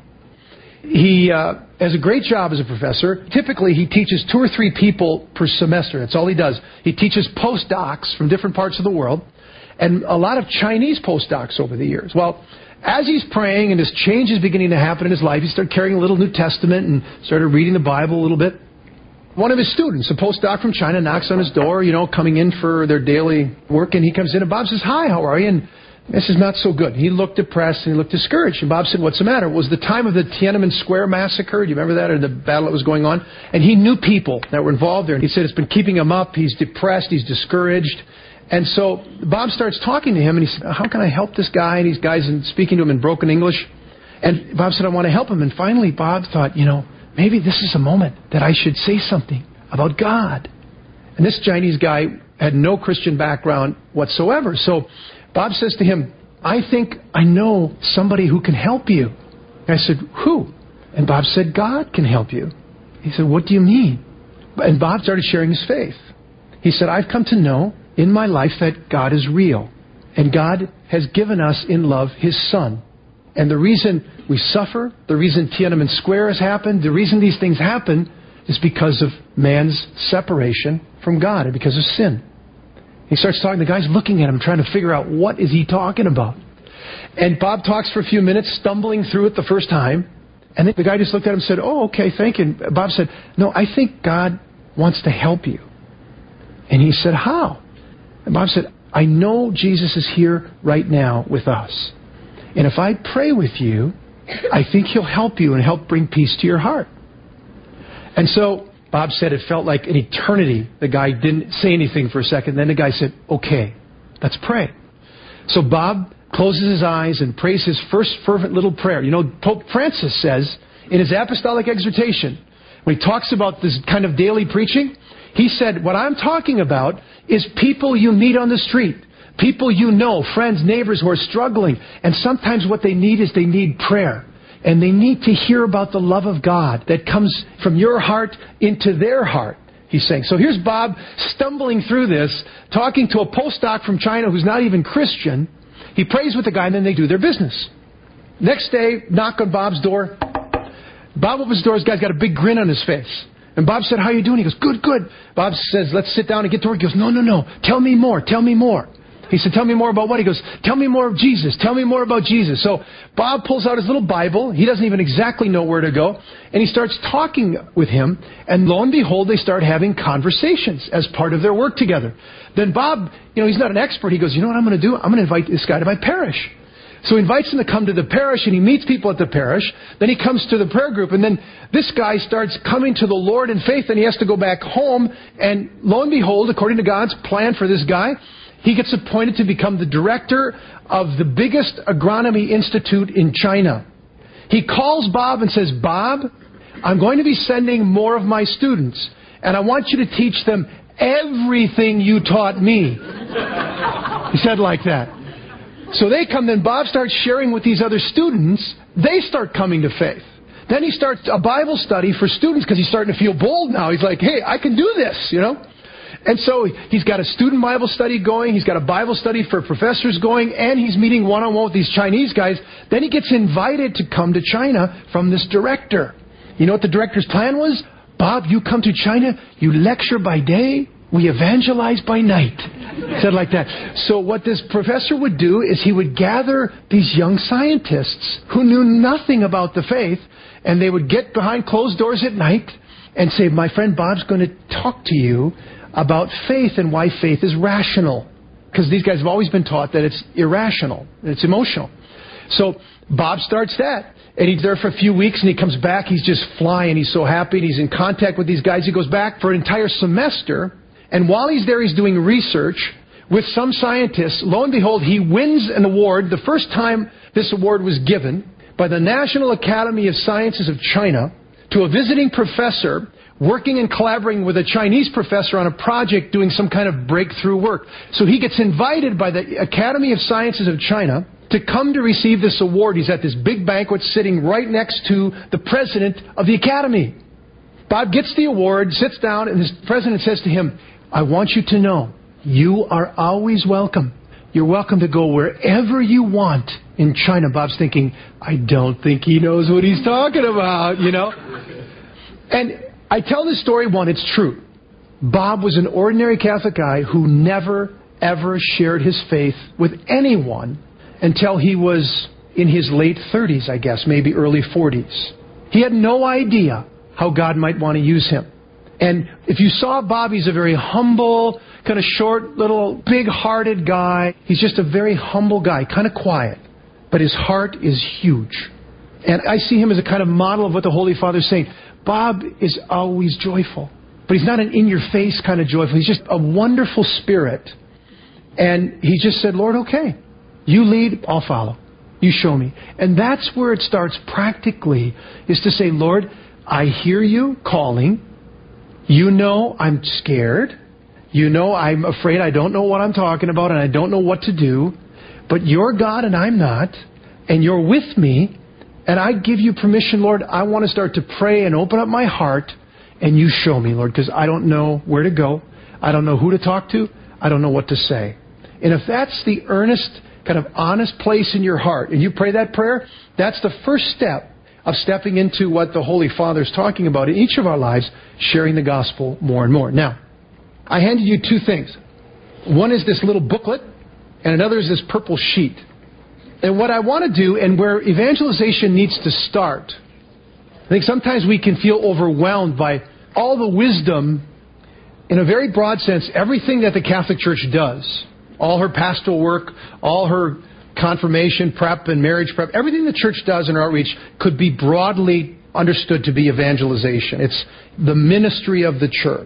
He uh, has a great job as a professor. Typically, he teaches two or three people per semester. That's all he does. He teaches postdocs from different parts of the world, and a lot of Chinese postdocs over the years. Well, as he's praying and this change is beginning to happen in his life, he started carrying a little New Testament and started reading the Bible a little bit. One of his students, a postdoc from China, knocks on his door, you know, coming in for their daily work, and he comes in, and Bob says, "Hi, how are you?" And this is not so good. He looked depressed and he looked discouraged. And Bob said, "What's the matter?" It was the time of the Tiananmen Square massacre. Do you remember that? Or the battle that was going on? And he knew people that were involved there. And he said it's been keeping him up. He's depressed. He's discouraged. And so Bob starts talking to him, and he said, "How can I help this guy?" And these guys and speaking to him in broken English. And Bob said, "I want to help him." And finally, Bob thought, you know, maybe this is a moment that I should say something about God. And this Chinese guy had no Christian background whatsoever. So Bob says to him, "I think I know somebody who can help you." And I said, "Who?" And Bob said, "God can help you." He said, "What do you mean?" And Bob started sharing his faith. He said, "I've come to know in my life that God is real. And God has given us in love His Son. And the reason we suffer, the reason Tiananmen Square has happened, the reason these things happen is because of man's separation from God and because of sin." He starts talking. The guy's looking at him, trying to figure out what is he talking about. And Bob talks for a few minutes, stumbling through it the first time. And then the guy just looked at him and said, "Oh, okay, thank you." And Bob said, "No, I think God wants to help you." And he said, "How?" And Bob said, "I know Jesus is here right now with us. And if I pray with you, I think He'll help you and help bring peace to your heart." And so Bob said it felt like an eternity. The guy didn't say anything for a second. Then the guy said, "Okay, let's pray." So Bob closes his eyes and prays his first fervent little prayer. You know, Pope Francis says in his apostolic exhortation, when he talks about this kind of daily preaching, he said, "What I'm talking about is people you meet on the street, people you know, friends, neighbors who are struggling. And sometimes what they need is they need prayer. And they need to hear about the love of God that comes from your heart into their heart," he's saying. So here's Bob stumbling through this, talking to a postdoc from China who's not even Christian. He prays with the guy, and then they do their business. Next day, knock on Bob's door. Bob opens the door. This guy's got a big grin on his face. And Bob said, "How are you doing?" He goes, "Good, good." Bob says, "Let's sit down and get to work." He goes, "No, no, no. Tell me more. Tell me more." He said, "Tell me more about what?" He goes, "Tell me more of Jesus. Tell me more about Jesus." So Bob pulls out his little Bible. He doesn't even exactly know where to go. And he starts talking with him. And lo and behold, they start having conversations as part of their work together. Then Bob, you know, he's not an expert. He goes, "You know what I'm going to do? I'm going to invite this guy to my parish." So he invites him to come to the parish, and he meets people at the parish. Then he comes to the prayer group, and then this guy starts coming to the Lord in faith, and he has to go back home. And lo and behold, according to God's plan for this guy, he gets appointed to become the director of the biggest agronomy institute in China. He calls Bob and says, "Bob, I'm going to be sending more of my students, and I want you to teach them everything you taught me." He said like that. So they come, then Bob starts sharing with these other students. They start coming to faith. Then he starts a Bible study for students because he's starting to feel bold now. He's like, "Hey, I can do this, you know." And so he's got a student Bible study going. He's got a Bible study for professors going. And he's meeting one-on-one with these Chinese guys. Then he gets invited to come to China from this director. You know what the director's plan was? "Bob, you come to China, you lecture by day, we evangelize by night." Said like that. So what this professor would do is he would gather these young scientists who knew nothing about the faith, and they would get behind closed doors at night and say, "My friend Bob's going to talk to you about faith and why faith is rational." Because these guys have always been taught that it's irrational, it's emotional. So Bob starts that. And he's there for a few weeks, and he comes back. He's just flying. He's so happy. And he's in contact with these guys. He goes back for an entire semester. And while he's there, he's doing research with some scientists. Lo and behold, he wins an award. The first time this award was given by the National Academy of Sciences of China to a visiting professor working and collaborating with a Chinese professor on a project doing some kind of breakthrough work. So he gets invited by the Academy of Sciences of China to come to receive this award. He's at this big banquet sitting right next to the president of the Academy. Bob gets the award, sits down, and the president says to him, "I want you to know, you are always welcome. You're welcome to go wherever you want in China. Bob's thinking, I don't think he knows what he's talking about, you know. And I tell this story, one, it's true. Bob was an ordinary Catholic guy who never, ever shared his faith with anyone until he was in his late thirties, I guess, maybe early forties. He had no idea how God might want to use him. And if you saw Bob, he's a very humble, kind of short, little, big-hearted guy. He's just a very humble guy, kind of quiet. But his heart is huge. And I see him as a kind of model of what the Holy Father's saying. Bob is always joyful. But he's not an in-your-face kind of joyful. He's just a wonderful spirit. And he just said, Lord, okay, you lead, I'll follow. You show me. And that's where it starts practically, is to say, Lord, I hear you calling. You know I'm scared. You know I'm afraid. I don't know what I'm talking about and I don't know what to do. But you're God and I'm not. And you're with me. And I give you permission, Lord. I want to start to pray and open up my heart. And you show me, Lord, because I don't know where to go. I don't know who to talk to. I don't know what to say. And if that's the earnest, kind of honest place in your heart, and you pray that prayer, that's the first step of stepping into what the Holy Father is talking about in each of our lives, sharing the gospel more and more. Now, I handed you two things. One is this little booklet, and another is this purple sheet. And what I want to do, and where evangelization needs to start, I think sometimes we can feel overwhelmed by all the wisdom, in a very broad sense, everything that the Catholic Church does. All her pastoral work, all her confirmation prep and marriage prep, everything the church does in her outreach could be broadly understood to be evangelization. It's the ministry of the church.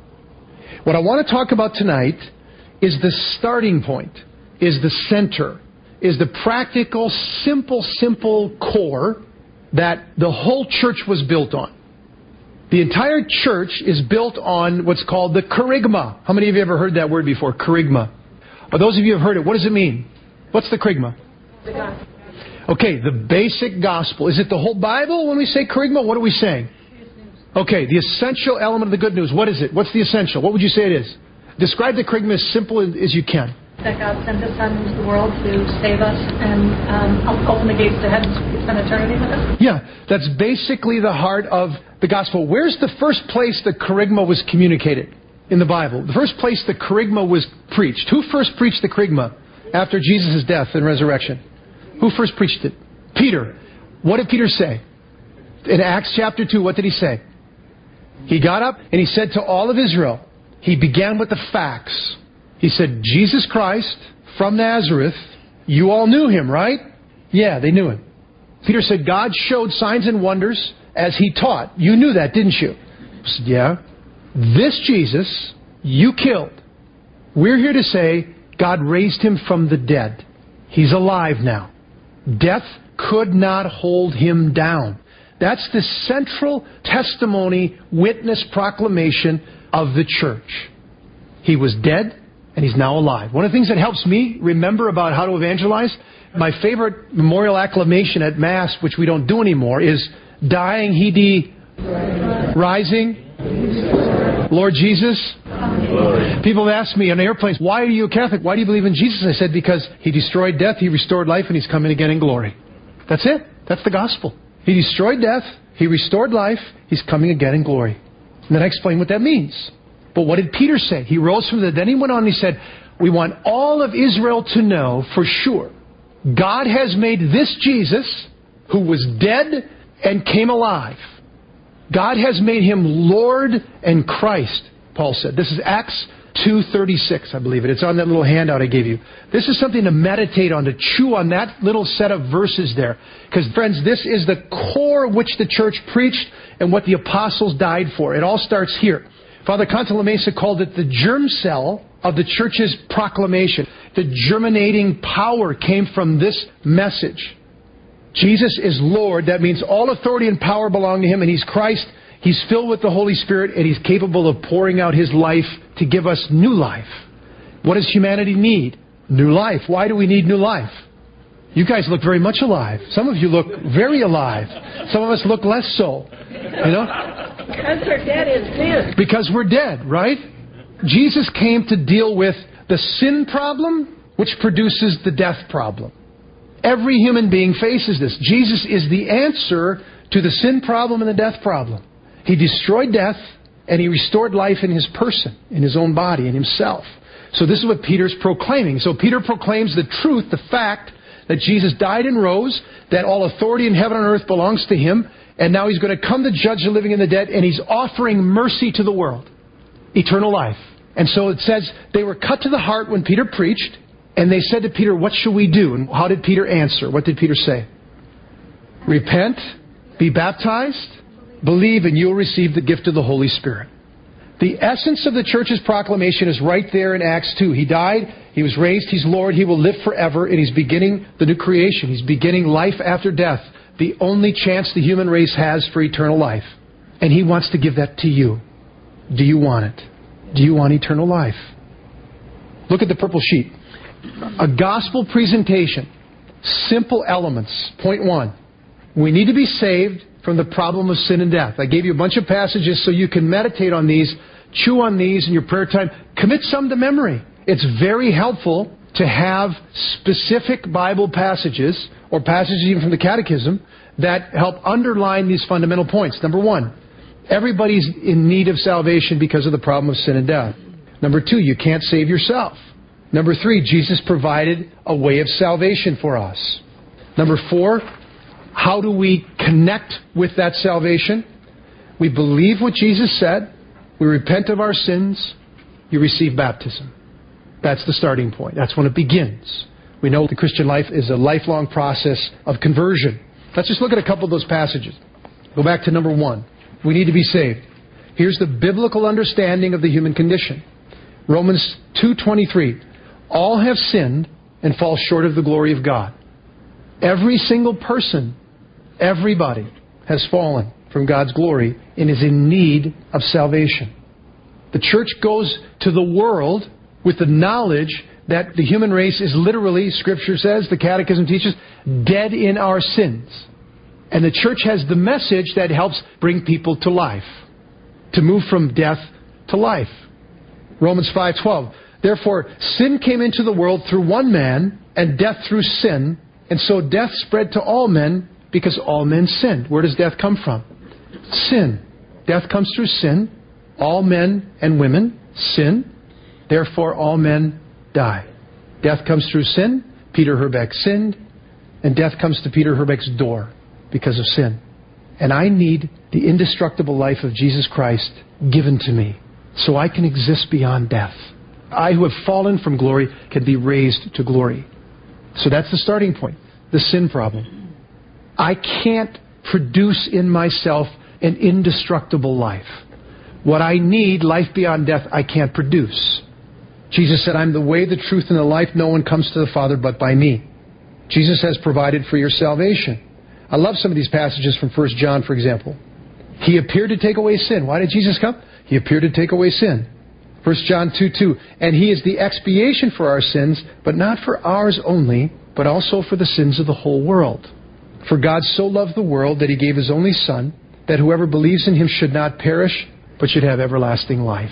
What I want to talk about tonight is the starting point, is the center, is the practical, simple, simple core that the whole church was built on. The entire church is built on what's called the kerygma. How many of you ever heard that word before, kerygma? Or those of you who have heard it, what does it mean? What's the kerygma? The gospel. Okay, the basic gospel. Is it the whole Bible when we say kerygma? What are we saying? Okay, the essential element of the good news. What is it? What's the essential? What would you say it is? Describe the kerygma as simple as you can. That God sent His Son into the world to save us and um, open the gates to heaven to spend eternity with us? Yeah, that's basically the heart of the gospel. Where's the first place the kerygma was communicated in the Bible? The first place the kerygma was preached. Who first preached the kerygma after Jesus' death and resurrection? Who first preached it? Peter. What did Peter say? In Acts chapter two, what did he say? He got up and he said to all of Israel, he began with the facts. He said, Jesus Christ from Nazareth, you all knew him, right? Yeah, they knew him. Peter said, God showed signs and wonders as he taught. You knew that, didn't you? He said, yeah. This Jesus you killed. We're here to say God raised him from the dead. He's alive now. Death could not hold him down. That's the central testimony, witness, proclamation of the church. He was dead and he's now alive. One of the things that helps me remember about how to evangelize, my favorite memorial acclamation at Mass, which we don't do anymore, is dying he de rising. Lord Jesus. People have asked me on airplanes, why are you a Catholic? Why do you believe in Jesus? I said, because he destroyed death, he restored life, and he's coming again in glory. That's it. That's the gospel. He destroyed death, he restored life, he's coming again in glory. And then I explained what that means. But what did Peter say? He rose from the dead. Then he went on and he said, we want all of Israel to know for sure, God has made this Jesus, who was dead and came alive. God has made him Lord and Christ, Paul said. This is Acts two thirty-six, I believe it. It's on that little handout I gave you. This is something to meditate on, to chew on that little set of verses there. Because, friends, this is the core which the church preached and what the apostles died for. It all starts here. Father Cantalamessa called it the germ cell of the church's proclamation. The germinating power came from this message. Jesus is Lord. That means all authority and power belong to him, and he's Christ. He's filled with the Holy Spirit, and he's capable of pouring out his life to give us new life. What does humanity need? New life. Why do we need new life? You guys look very much alive. Some of you look very alive. Some of us look less so. You know? Because we're dead in sin. Because we're dead, right? Jesus came to deal with the sin problem which produces the death problem. Every human being faces this. Jesus is the answer to the sin problem and the death problem. He destroyed death and He restored life in His person, in His own body, in Himself. So this is what Peter's proclaiming. So Peter proclaims the truth, the fact that Jesus died and rose, that all authority in heaven and earth belongs to Him, and now He's going to come to judge the living and the dead, and He's offering mercy to the world, eternal life. And so it says they were cut to the heart when Peter preached, and they said to Peter, what shall we do? And how did Peter answer? What did Peter say? Repent, be baptized, believe, and you'll receive the gift of the Holy Spirit. The essence of the church's proclamation is right there in Acts two. He died, He was raised, He's Lord, He will live forever, and He's beginning the new creation. He's beginning life after death, the only chance the human race has for eternal life. And He wants to give that to you. Do you want it? Do you want eternal life? Look at the purple sheet. A gospel presentation. Simple elements. Point one. We need to be saved from the problem of sin and death. I gave you a bunch of passages so you can meditate on these, chew on these in your prayer time. Commit some to memory. It's very helpful to have specific Bible passages or passages even from the Catechism that help underline these fundamental points. Number one, everybody's in need of salvation because of the problem of sin and death. Number two, you can't save yourself. Number three, Jesus provided a way of salvation for us. Number four, how do we connect with that salvation? We believe what Jesus said. We repent of our sins. You receive baptism. That's the starting point. That's when it begins. We know the Christian life is a lifelong process of conversion. Let's just look at a couple of those passages. Go back to number one. We need to be saved. Here's the biblical understanding of the human condition. Romans two twenty-three. All have sinned and fall short of the glory of God. Every single person, everybody, has fallen from God's glory and is in need of salvation. The church goes to the world with the knowledge that the human race is literally, Scripture says, the Catechism teaches, dead in our sins. And the church has the message that helps bring people to life, to move from death to life. Romans five twelve. Therefore, sin came into the world through one man, and death through sin, and so death spread to all men because all men sinned. Where does death come from? Sin. Death comes through sin. All men and women sin. Therefore, all men die. Death comes through sin. Peter Herbeck sinned. And death comes to Peter Herbeck's door because of sin. And I need the indestructible life of Jesus Christ given to me so I can exist beyond death. I who have fallen from glory can be raised to glory. So that's the starting point. The sin problem. I can't produce in myself an indestructible life. What I need, life beyond death, I can't produce. Jesus said, I'm the way, the truth, and the life. No one comes to the Father but by me. Jesus has provided for your salvation. I love some of these passages from First John, for example. He appeared to take away sin. Why did Jesus come? He appeared to take away sin. First John two two. And He is the expiation for our sins, but not for ours only, but also for the sins of the whole world. For God so loved the world that He gave His only Son, that whoever believes in Him should not perish, but should have everlasting life.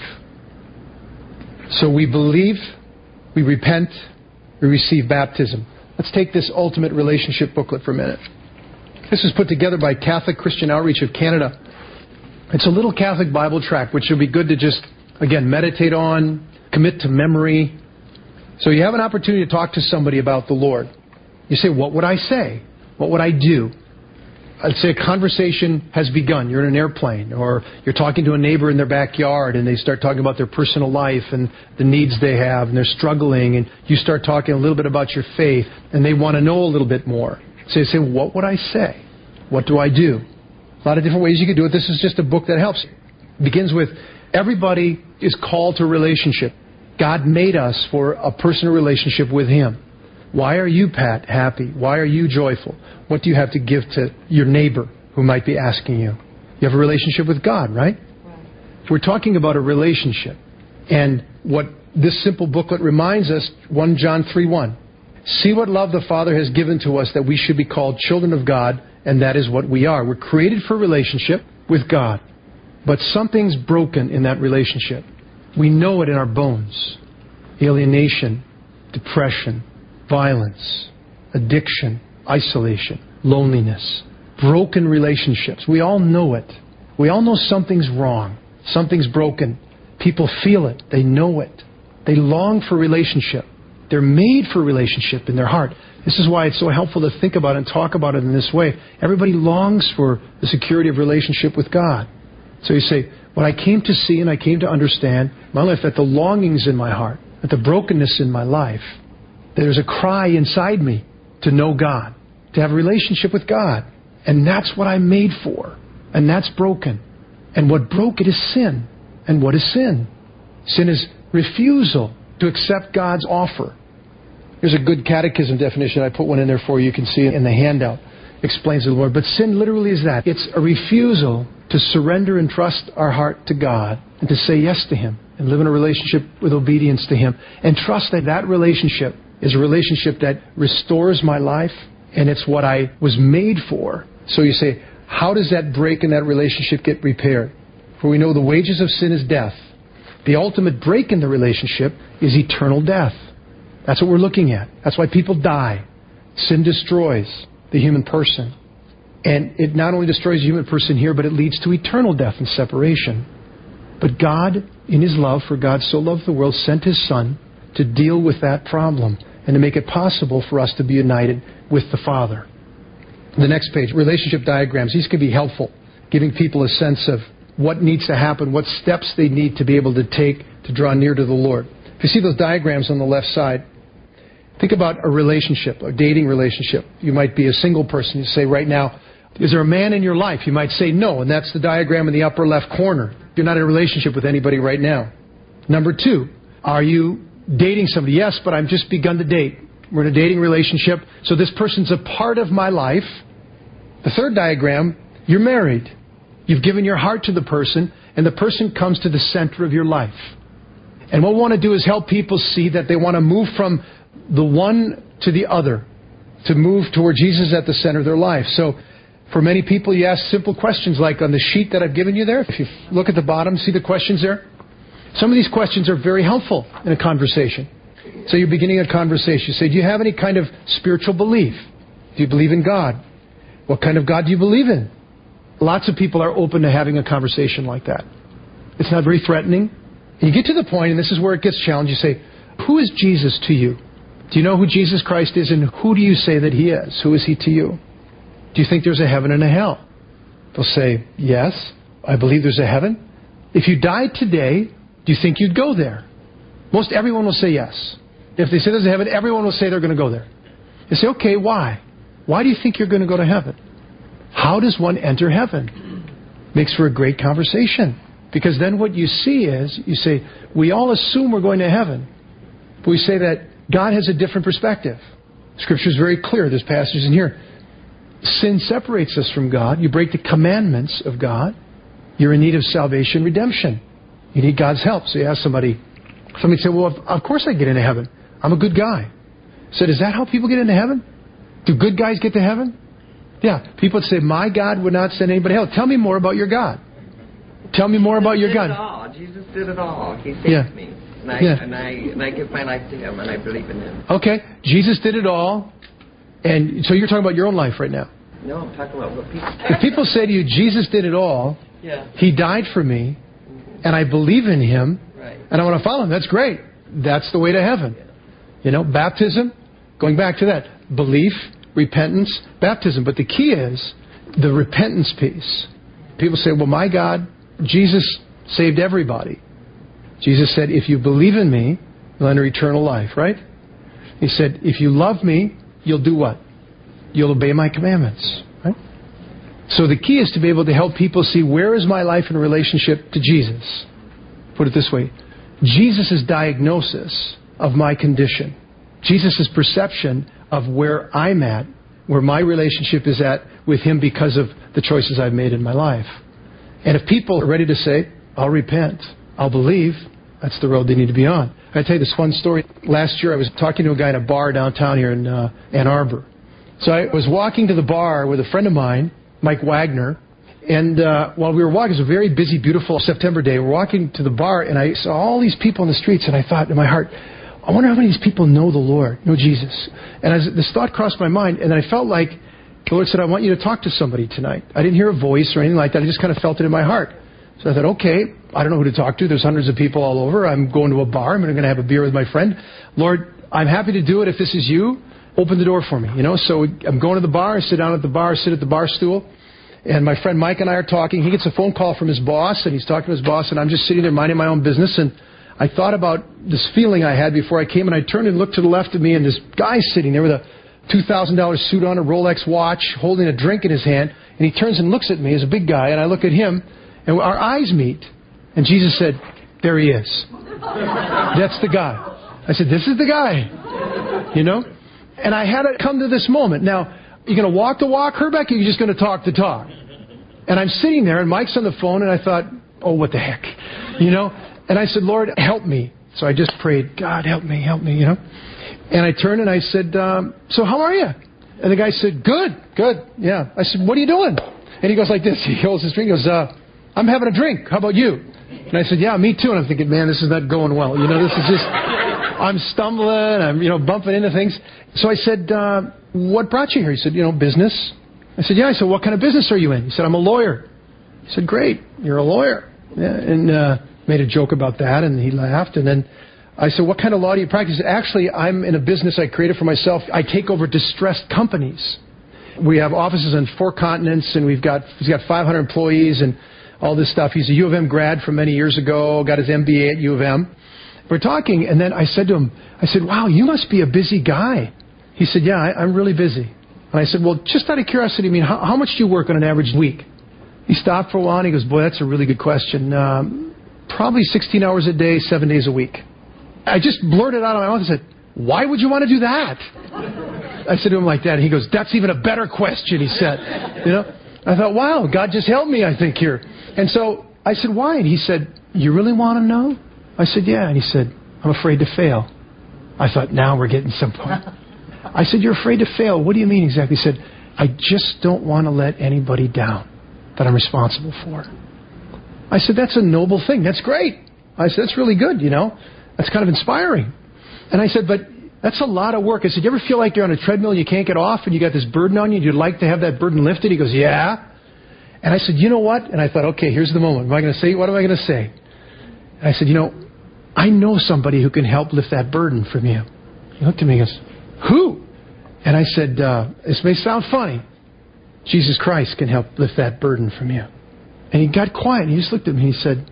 So we believe, we repent, we receive baptism. Let's take this ultimate relationship booklet for a minute. This was put together by Catholic Christian Outreach of Canada. It's a little Catholic Bible tract, which would be good to just, again, meditate on, commit to memory. So you have an opportunity to talk to somebody about the Lord. You say, what would I say? What would I do? Let's say a conversation has begun. You're in an airplane, or you're talking to a neighbor in their backyard, and they start talking about their personal life and the needs they have, and they're struggling, and you start talking a little bit about your faith, and they want to know a little bit more. So you say, what would I say? What do I do? A lot of different ways you could do it. This is just a book that helps. It begins with, everybody is called to relationship. God made us for a personal relationship with Him. Why are you, Pat, happy? Why are you joyful? What do you have to give to your neighbor who might be asking you? You have a relationship with God, right? Right. We're talking about a relationship. And what this simple booklet reminds us, First John three one. See what love the Father has given to us that we should be called children of God, and that is what we are. We're created for relationship with God. But something's broken in that relationship. We know it in our bones. Alienation, depression, violence, addiction, isolation, loneliness, broken relationships. We all know it. We all know something's wrong. Something's broken. People feel it. They know it. They long for relationship. They're made for relationship in their heart. This is why it's so helpful to think about it and talk about it in this way. Everybody longs for the security of relationship with God. So you say, when I came to see and I came to understand my life, that the longings in my heart, that the brokenness in my life, there's a cry inside me to know God, to have a relationship with God. And that's what I'm made for. And that's broken. And what broke it is sin. And what is sin? Sin is refusal to accept God's offer. Here's a good catechism definition. I put one in there for you. You can see it in the handout. Explains it more. But sin literally is that. It's a refusal to surrender and trust our heart to God and to say yes to Him and live in a relationship with obedience to Him and trust that that relationship is a relationship that restores my life and it's what I was made for. So you say, how does that break in that relationship get repaired? For we know the wages of sin is death. The ultimate break in the relationship is eternal death. That's what we're looking at. That's why people die. Sin destroys the human person. And it not only destroys the human person here, but it leads to eternal death and separation. But God, in His love, for God so loved the world, sent His Son to deal with that problem and to make it possible for us to be united with the Father. The next page, relationship diagrams. These can be helpful, giving people a sense of what needs to happen, what steps they need to be able to take to draw near to the Lord. If you see those diagrams on the left side, think about a relationship, a dating relationship. You might be a single person. You say right now, is there a man in your life? You might say no, and that's the diagram in the upper left corner. You're not in a relationship with anybody right now. Number two, are you dating somebody? Yes, but I've just begun to date. We're in a dating relationship, so this person's a part of my life. The third diagram, you're married. You've given your heart to the person, and the person comes to the center of your life. And what we want to do is help people see that they want to move from the one to the other, to move toward Jesus at the center of their life. So for many people, you ask simple questions like on the sheet that I've given you there. If you look at the bottom, see the questions there? Some of these questions are very helpful in a conversation. So you're beginning a conversation. You say, do you have any kind of spiritual belief? Do you believe in God? What kind of God do you believe in? Lots of people are open to having a conversation like that. It's not very threatening. You get to the point, and this is where it gets challenged, you say, who is Jesus to you? Do you know who Jesus Christ is, and who do you say that He is? Who is He to you? Do you think there's a heaven and a hell? They'll say, yes, I believe there's a heaven. If you died today, do you think you'd go there? Most everyone will say yes. If they say there's a heaven, everyone will say they're going to go there. You say, okay, why? Why do you think you're going to go to heaven? How does one enter heaven? Makes for a great conversation. Because then what you see is, you say, we all assume we're going to heaven. But we say that God has a different perspective. Scripture is very clear. There's passages in here. Sin separates us from God. You break the commandments of God. You're in need of salvation, redemption. You need God's help. So you ask somebody, somebody say, well, of course I get into heaven. I'm a good guy. I said, is that how people get into heaven? Do good guys get to heaven? Yeah. People would say, my God would not send anybody to hell. Tell me more about your God. Tell me more about your God. Jesus did it all. Jesus did it all. He saved yeah. me. And I, yeah. and, I, and I give my life to Him, and I believe in Him. Okay. Jesus did it all. And so you're talking about your own life right now. No, I'm talking about what people... If people say to you, Jesus did it all, yeah. He died for me, and I believe in Him, right. and I want to follow Him, that's great. That's the way to heaven. Yeah. You know, baptism, going back to that, belief, repentance, baptism. But the key is the repentance piece. People say, well, my God, Jesus saved everybody. Jesus said, if you believe in me, you'll enter eternal life, right? He said, if you love me, you'll do what? You'll obey my commandments, right? So the key is to be able to help people see, where is my life in relationship to Jesus? Put it this way. Jesus' diagnosis of my condition, Jesus' perception of where I'm at, where my relationship is at with Him because of the choices I've made in my life. And if people are ready to say, I'll repent, I'll believe, that's the road they need to be on. I'll tell you this fun story. Last year I was talking to a guy in a bar downtown here in uh, Ann Arbor. So I was walking to the bar with a friend of mine, Mike Wagner, and uh, while we were walking, it was a very busy, beautiful September day. We're walking to the bar, and I saw all these people in the streets, and I thought in my heart, I wonder how many of these people know the Lord, know Jesus. And as this thought crossed my mind, and then I felt like the Lord said, I want you to talk to somebody tonight. I didn't hear a voice or anything like that. I just kind of felt it in my heart. So I thought, okay, I don't know who to talk to. There's hundreds of people all over. I'm going to a bar. I'm going to have a beer with my friend. Lord, I'm happy to do it if this is you. Open the door for me, you know. So I'm going to the bar. I sit down at the bar, sit at the bar stool. And my friend Mike and I are talking. He gets a phone call from his boss, and he's talking to his boss, and I'm just sitting there minding my own business. And I thought about this feeling I had before I came, and I turned and looked to the left of me, and this guy's sitting there with a two thousand dollars suit on, a Rolex watch, holding a drink in his hand. And he turns and looks at me as a big guy, and I look at him, and our eyes meet. And Jesus said, there he is. That's the guy. I said, this is the guy. You know? And I had to come to this moment. Now, you're going to walk the walk, Herbeck, or are you just going to talk the talk? And I'm sitting there, and Mike's on the phone, and I thought, oh, what the heck? You know? And I said, Lord, help me. So I just prayed, God, help me, help me, you know? And I turned and I said, um, so how are you? And the guy said, good, good, yeah. I said, what are you doing? And he goes like this. He holds his drink. He goes, uh, I'm having a drink. How about you? And I said, yeah, me too. And I'm thinking, man, this is not going well. You know, this is just, I'm stumbling. I'm, you know, bumping into things. So I said, uh, what brought you here? He said, you know, business. I said, yeah. I said, what kind of business are you in? He said, I'm a lawyer. He said, great. You're a lawyer. Yeah, and uh, made a joke about that. And he laughed. And then I said, what kind of law do you practice? Actually, I'm in a business I created for myself. I take over distressed companies. We have offices on four continents, and we've got he's got five hundred employees and all this stuff. He's a U of M grad from many years ago, got his M B A at U of M. We're talking, and then I said to him, I said, wow, you must be a busy guy. He said, yeah, I, I'm really busy. And I said, well, just out of curiosity, I mean, how, how much do you work on an average week? He stopped for a while, and he goes, boy, that's a really good question. Um, probably sixteen hours a day, seven days a week. I just blurted out of my mouth and said, why would you want to do that? I said to him like that, and he goes, that's even a better question, he said. You know, I thought, wow, God just helped me, I think, here. And so I said, why? And he said, you really want to know? I said, yeah. And he said, I'm afraid to fail. I thought, now we're getting somewhere. I said, you're afraid to fail. What do you mean exactly? He said, I just don't want to let anybody down that I'm responsible for. I said, that's a noble thing. That's great. I said, that's really good, you know. That's kind of inspiring. And I said, but that's a lot of work. I said, you ever feel like you're on a treadmill and you can't get off and you got this burden on you and you'd like to have that burden lifted? He goes, yeah. And I said, you know what? And I thought, okay, here's the moment. Am I going to say, what am I going to say? And I said, you know, I know somebody who can help lift that burden from you. He looked at me and goes, who? And I said, uh, this may sound funny. Jesus Christ can help lift that burden from you. And he got quiet and he just looked at me and he said,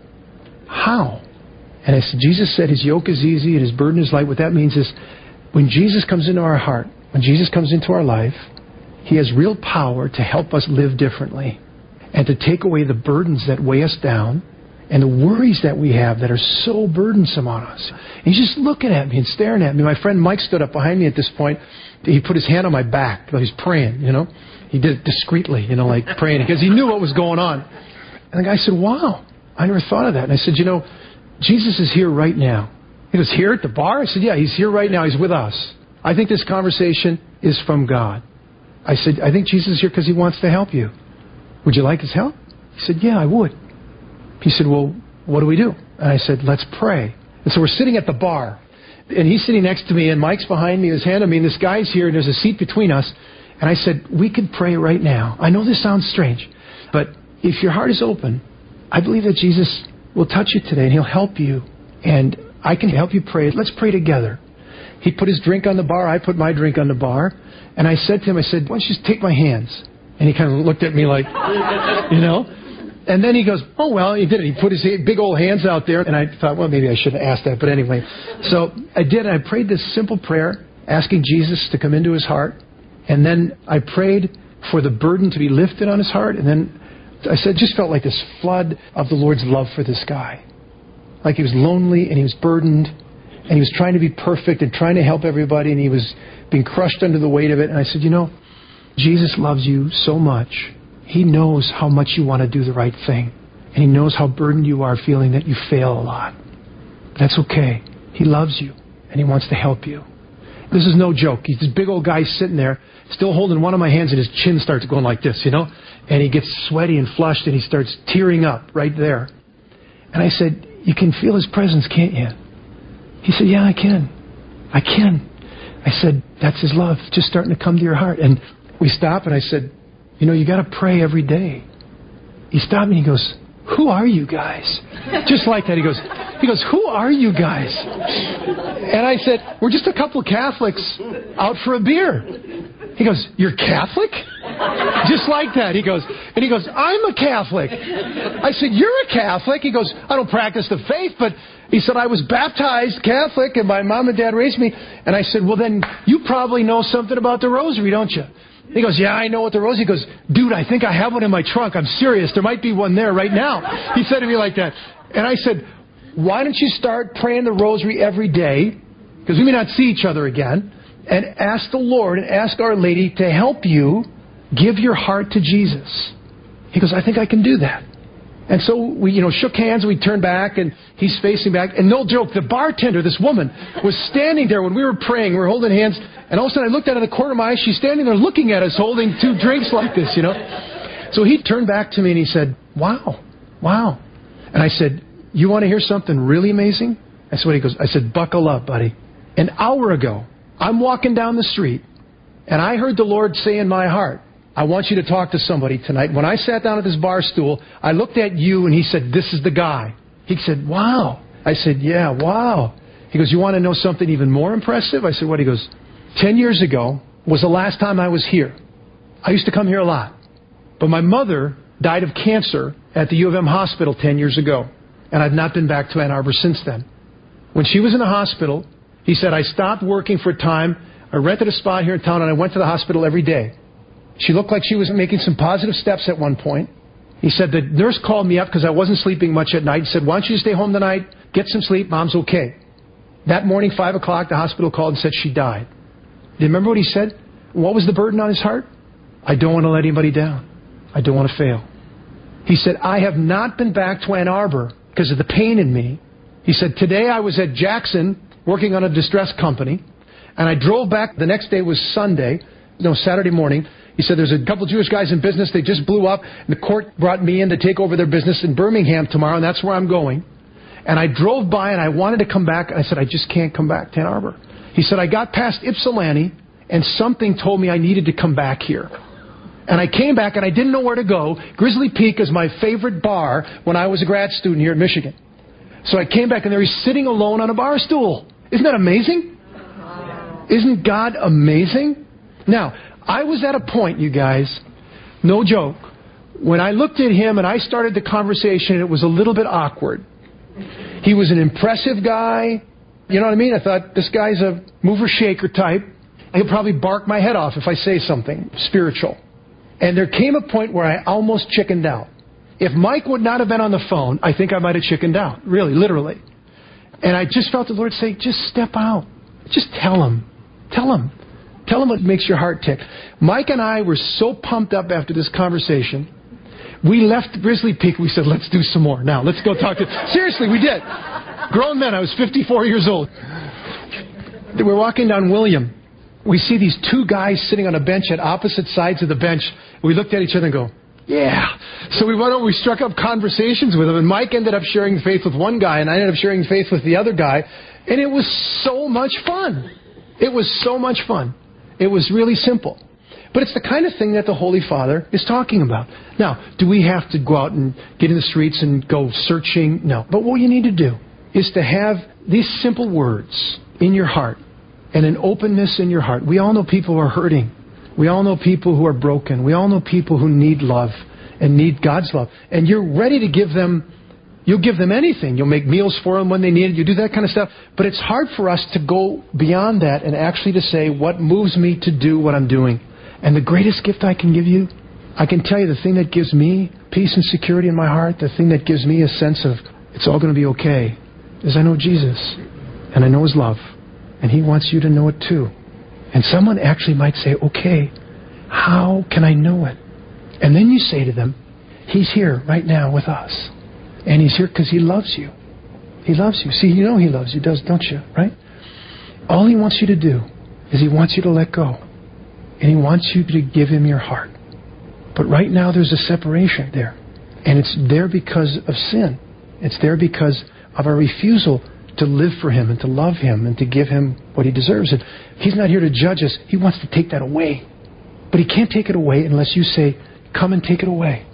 how? And I said, Jesus said his yoke is easy and his burden is light. What that means is when Jesus comes into our heart, when Jesus comes into our life, he has real power to help us live differently and to take away the burdens that weigh us down and the worries that we have that are so burdensome on us. And he's just looking at me and staring at me. My friend Mike stood up behind me at this point. He put his hand on my back. He was praying, you know. He did it discreetly, you know, like praying because he knew what was going on. And the guy said, wow, I never thought of that. And I said, you know, Jesus is here right now. He was here at the bar? I said, yeah, he's here right now. He's with us. I think this conversation is from God. I said, I think Jesus is here because he wants to help you. Would you like his help? He said, yeah, I would. He said, well, what do we do? And I said, let's pray. And so we're sitting at the bar. And he's sitting next to me, and Mike's behind me, his hand on me, and this guy's here, and there's a seat between us. And I said, we could pray right now. I know this sounds strange, but if your heart is open, I believe that Jesus will touch you today, and he'll help you. And I can help you pray. Let's pray together. He put his drink on the bar. I put my drink on the bar. And I said to him, I said, why don't you just take my hands? And he kind of looked at me like, you know. And then he goes, oh, well, he did it. He put his big old hands out there. And I thought, well, maybe I shouldn't have asked that. But anyway, so I did. I prayed this simple prayer, asking Jesus to come into his heart. And then I prayed for the burden to be lifted on his heart. And then I said, just felt like this flood of the Lord's love for this guy. Like he was lonely and he was burdened and he was trying to be perfect and trying to help everybody and he was being crushed under the weight of it. And I said, you know, Jesus loves you so much. He knows how much you want to do the right thing. And he knows how burdened you are feeling that you fail a lot. But that's okay. He loves you and he wants to help you. This is no joke. He's this big old guy sitting there, still holding one of my hands, and his chin starts going like this, you know? And he gets sweaty and flushed, and he starts tearing up right there. And I said, you can feel his presence, can't you? He said, yeah, I can. I can. I said, that's His love just starting to come to your heart. And we stopped and I said, you know, you got to pray every day. He stopped me and he goes, who are you guys? Just like that. He goes, he goes, who are you guys? And I said, we're just a couple of Catholics out for a beer. He goes, you're Catholic? Just like that. He goes, and he goes, I'm a Catholic. I said, you're a Catholic? He goes, I don't practice the faith, but he said, I was baptized Catholic and my mom and dad raised me. And I said, well, then you probably know something about the rosary, don't you? He goes, yeah, I know what the rosary. He goes, dude, I think I have one in my trunk. I'm serious. There might be one there right now. He said to me like that. And I said, why don't you start praying the rosary every day? Because we may not see each other again. And ask the Lord and ask Our Lady to help you give your heart to Jesus. He goes, I think I can do that. And so we, you know, shook hands. We turned back, and he's facing back. And no joke, the bartender, this woman, was standing there when we were praying. We were holding hands. And all of a sudden, I looked out of the corner of my eye. She's standing there looking at us, holding two drinks like this, you know. So he turned back to me, and he said, wow, wow. And I said, you want to hear something really amazing? I said, what? He goes, I said, buckle up, buddy. An hour ago, I'm walking down the street, and I heard the Lord say in my heart, I want you to talk to somebody tonight. When I sat down at this bar stool, I looked at you, and He said, this is the guy. He said, wow. I said, yeah, wow. He goes, you want to know something even more impressive? I said, what? He goes, ten years ago was the last time I was here. I used to come here a lot. But my mother died of cancer at the U of M hospital ten years ago, and I've not been back to Ann Arbor since then. When she was in the hospital, he said, I stopped working for a time. I rented a spot here in town, and I went to the hospital every day. She looked like she was making some positive steps at one point. He said, the nurse called me up because I wasn't sleeping much at night. He said, why don't you stay home tonight, get some sleep, Mom's okay. That morning, five o'clock, the hospital called and said she died. Do you remember what he said? What was the burden on his heart? I don't want to let anybody down. I don't want to fail. He said, I have not been back to Ann Arbor because of the pain in me. He said, today I was at Jackson working on a distress company, and I drove back. The next day was Sunday, no, Saturday morning. He said, there's a couple Jewish guys in business. They just blew up. And the court brought me in to take over their business in Birmingham tomorrow, and that's where I'm going. And I drove by, and I wanted to come back. And I said, I just can't come back to Ann Arbor. He said, I got past Ypsilanti, and something told me I needed to come back here. And I came back, and I didn't know where to go. Grizzly Peak is my favorite bar when I was a grad student here in Michigan. So I came back, and there he's sitting alone on a bar stool. Isn't that amazing? Isn't God amazing? Now, I was at a point, you guys, no joke, when I looked at him and I started the conversation, it was a little bit awkward. He was an impressive guy. You know what I mean? I thought, this guy's a mover-shaker type. He'll probably bark my head off if I say something spiritual. And there came a point where I almost chickened out. If Mike would not have been on the phone, I think I might have chickened out. Really, literally. And I just felt the Lord say, just step out. Just tell him. Tell him. Tell him what makes your heart tick. Mike and I were so pumped up after this conversation. We left Grizzly Peak. We said, let's do some more. Now, let's go talk to... Seriously, we did. Grown men. I was fifty-four years old. We're walking down William. We see these two guys sitting on a bench at opposite sides of the bench. We looked at each other and go, yeah. So we went over, we struck up conversations with them, and Mike ended up sharing faith with one guy, and I ended up sharing faith with the other guy, and it was so much fun. It was so much fun. It was really simple. But it's the kind of thing that the Holy Father is talking about. Now, do we have to go out and get in the streets and go searching? No. But what you need to do is to have these simple words in your heart and an openness in your heart. We all know people who are hurting. We all know people who are broken. We all know people who need love and need God's love. And you're ready to give them, you'll give them anything. You'll make meals for them when they need it. You do that kind of stuff. But it's hard for us to go beyond that and actually to say, what moves me to do what I'm doing? And the greatest gift I can give you, I can tell you the thing that gives me peace and security in my heart, the thing that gives me a sense of it's all going to be okay, is I know Jesus. And I know His love. And He wants you to know it too. And someone actually might say, okay, how can I know it? And then you say to them, He's here right now with us. And He's here because He loves you. He loves you. See, you know He loves you, does, don't you? Right? All He wants you to do is He wants you to let go. And He wants you to give Him your heart. But right now there's a separation there. And it's there because of sin. It's there because of our refusal to live for Him and to love Him and to give Him what He deserves. And He's not here to judge us. He wants to take that away. But He can't take it away unless you say, come and take it away.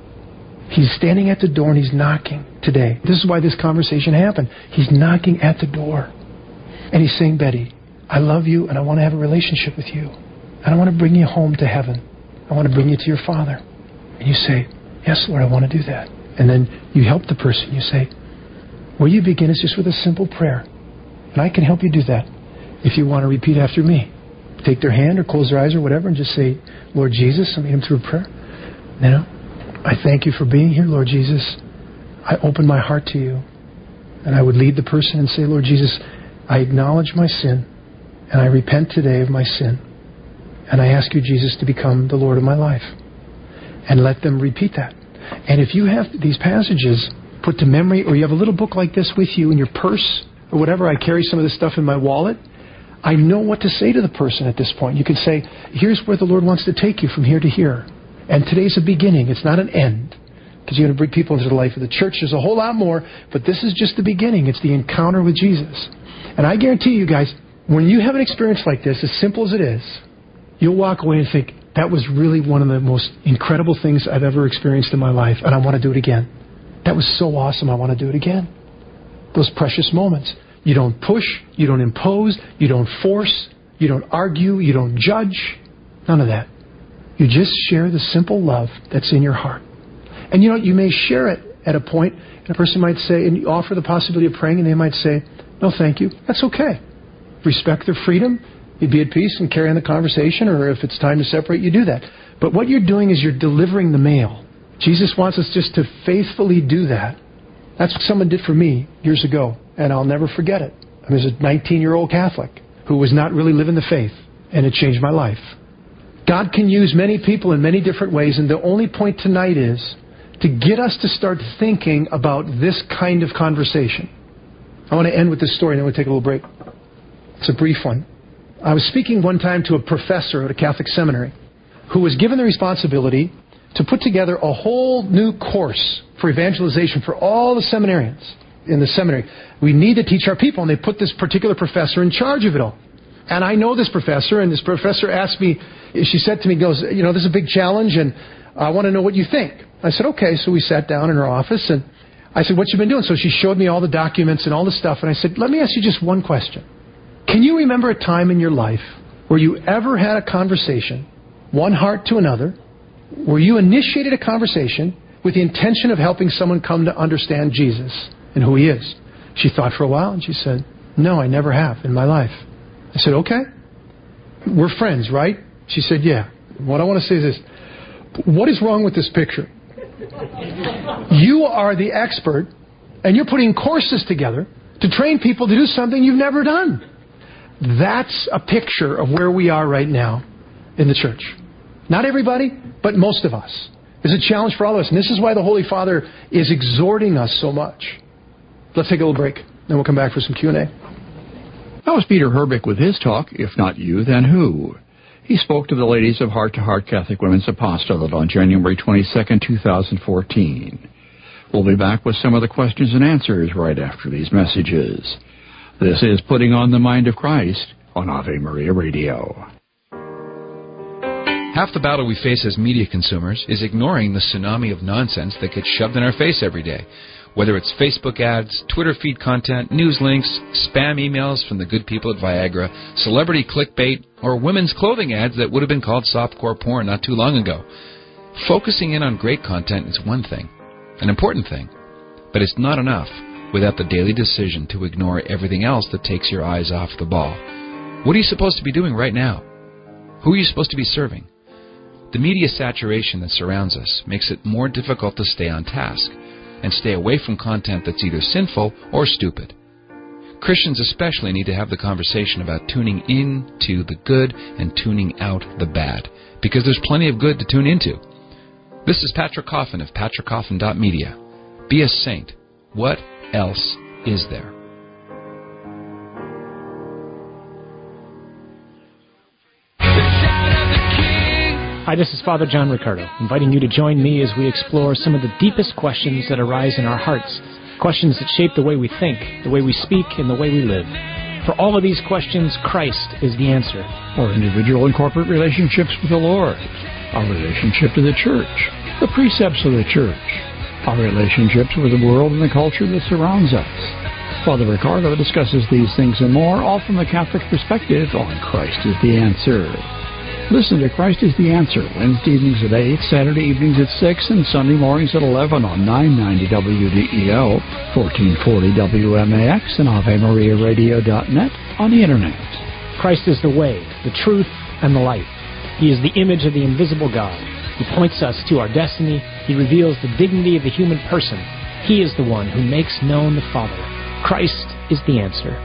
He's standing at the door and He's knocking today. This is why this conversation happened. He's knocking at the door. And He's saying, Betty, I love you and I want to have a relationship with you. And I want to bring you home to heaven. I want to bring you to your Father. And you say, yes, Lord, I want to do that. And then you help the person. You say, where you begin is just with a simple prayer. And I can help you do that. If you want to repeat after me, take their hand or close their eyes or whatever and just say, Lord Jesus, I mean Him through prayer. Now, I thank you for being here, Lord Jesus. I open my heart to you. And I would lead the person and say, Lord Jesus, I acknowledge my sin. And I repent today of my sin. And I ask you, Jesus, to become the Lord of my life. And let them repeat that. And if you have these passages put to memory, or you have a little book like this with you in your purse, or whatever, I carry some of this stuff in my wallet, I know what to say to the person at this point. You can say, here's where the Lord wants to take you from here to here. And today's a beginning. It's not an end. Because you're going to bring people into the life of the church. There's a whole lot more, but this is just the beginning. It's the encounter with Jesus. And I guarantee you guys, when you have an experience like this, as simple as it is, you'll walk away and think, that was really one of the most incredible things I've ever experienced in my life, and I want to do it again. That was so awesome, I want to do it again. Those precious moments. You don't push, you don't impose, you don't force, you don't argue, you don't judge. None of that. You just share the simple love that's in your heart. And you know, you may share it at a point, and a person might say, and you offer the possibility of praying, and they might say, no, thank you. That's okay. Respect their freedom. You'd be at peace and carry on the conversation, or if it's time to separate, you do that. But what you're doing is you're delivering the mail. Jesus wants us just to faithfully do that. That's what someone did for me years ago, and I'll never forget it. I was a nineteen-year-old Catholic who was not really living the faith, and it changed my life. God can use many people in many different ways, and the only point tonight is to get us to start thinking about this kind of conversation. I want to end with this story, and then we'll take a little break. It's a brief one. I was speaking one time to a professor at a Catholic seminary who was given the responsibility to put together a whole new course for evangelization for all the seminarians in the seminary. We need to teach our people, and they put this particular professor in charge of it all. And I know this professor, and this professor asked me, she said to me, goes, you know, this is a big challenge, and I want to know what you think. I said, okay. So we sat down in her office, and I said, what you been doing? So she showed me all the documents and all the stuff, and I said, let me ask you just one question. Can you remember a time in your life where you ever had a conversation, one heart to another, where you initiated a conversation with the intention of helping someone come to understand Jesus and who He is? She thought for a while, and she said, no, I never have in my life. I said, okay. We're friends, right? She said, yeah. What I want to say is this. What is wrong with this picture? You are the expert, and you're putting courses together to train people to do something you've never done. That's a picture of where we are right now in the church. Not everybody, but most of us. It's a challenge for all of us. And this is why the Holy Father is exhorting us so much. Let's take a little break. Then we'll come back for some Q and A. That was Peter Herbeck with his talk, If Not You, Then Who? He spoke to the ladies of Heart to Heart Catholic Women's Apostolate on January twenty-second, twenty fourteen. We'll be back with some of the questions and answers right after these messages. This is Putting on the Mind of Christ on Ave Maria Radio. Half the battle we face as media consumers is ignoring the tsunami of nonsense that gets shoved in our face every day. Whether it's Facebook ads, Twitter feed content, news links, spam emails from the good people at Viagra, celebrity clickbait, or women's clothing ads that would have been called softcore porn not too long ago. Focusing in on great content is one thing, an important thing, but it's not enough without the daily decision to ignore everything else that takes your eyes off the ball. What are you supposed to be doing right now? Who are you supposed to be serving? The media saturation that surrounds us makes it more difficult to stay on task and stay away from content that's either sinful or stupid. Christians especially need to have the conversation about tuning in to the good and tuning out the bad, because there's plenty of good to tune into. This is Patrick Coffin of patrick coffin dot media. Be a saint. What else is there? Hi, this is Father John Riccardo, inviting you to join me as we explore some of the deepest questions that arise in our hearts. questions that shape the way we think, the way we speak, and the way we live. For all of these questions, Christ is the answer. Our individual and corporate relationships with the Lord, our relationship to the church, the precepts of the church, our relationships with the world and the culture that surrounds us. Father Ricardo discusses these things and more, all from a Catholic perspective on Christ is the Answer. Listen to Christ is the Answer, Wednesday evenings at eight, Saturday evenings at six, and Sunday mornings at eleven on nine ninety W D E O, fourteen forty W M A X, and Ave Maria Radio dot net on the Internet. Christ is the way, the truth, and the life. He is the image of the invisible God. He points us to our destiny. He reveals the dignity of the human person. He is the one who makes known the Father. Christ is the answer.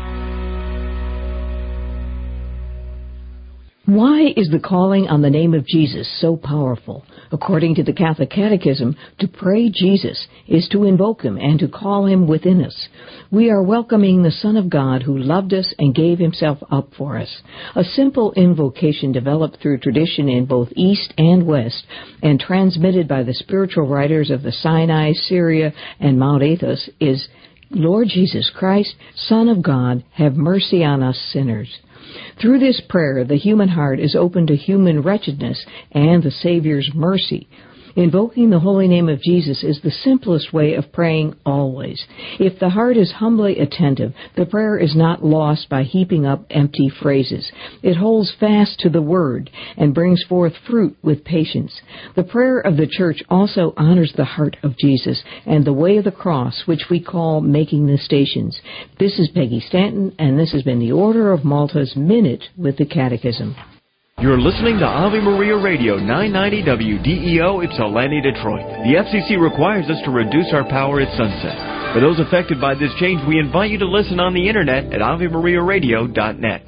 Why is the calling on the name of Jesus so powerful? According to the Catholic Catechism, to pray Jesus is to invoke Him and to call Him within us. We are welcoming the Son of God who loved us and gave Himself up for us. A simple invocation developed through tradition in both East and West and transmitted by the spiritual writers of the Sinai, Syria, and Mount Athos is, Lord Jesus Christ, Son of God, have mercy on us sinners. Through this prayer, the human heart is open to human wretchedness and the Savior's mercy. Invoking the holy name of Jesus is the simplest way of praying always. If the heart is humbly attentive, the prayer is not lost by heaping up empty phrases. It holds fast to the Word and brings forth fruit with patience. The prayer of the Church also honors the heart of Jesus and the way of the cross, which we call making the stations. This is Peggy Stanton, and this has been the Order of Malta's Minute with the Catechism. You're listening to Ave Maria Radio, nine ninety W D E O, Ypsilanti, Detroit. The F C C requires us to reduce our power at sunset. For those affected by this change, we invite you to listen on the Internet at Ave Maria Radio dot net.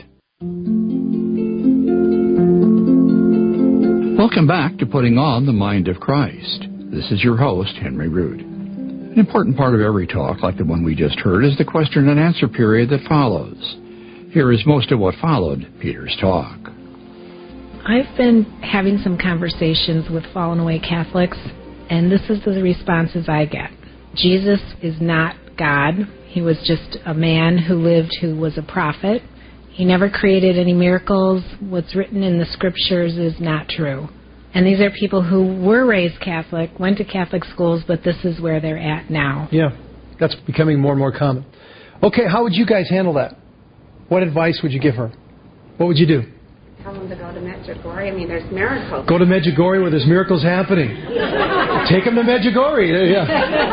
Welcome back to Putting on the Mind of Christ. This is your host, Henry Rood. An important part of every talk, like the one we just heard, is the question and answer period that follows. Here is most of what followed Peter's talk. I've been having some conversations with fallen away Catholics, and this is the responses I get. Jesus is not God. He was just a man who lived who was a prophet. He never created any miracles. What's written in the scriptures is not true. And these are people who were raised Catholic, went to Catholic schools, but this is where they're at now. Yeah, that's becoming more and more common. Okay, how would you guys handle that? What advice would you give her? What would you do? Tell them to go to Medjugorje. I mean, there's miracles. Go to Medjugorje where there's miracles happening. Take them to Medjugorje. Yeah.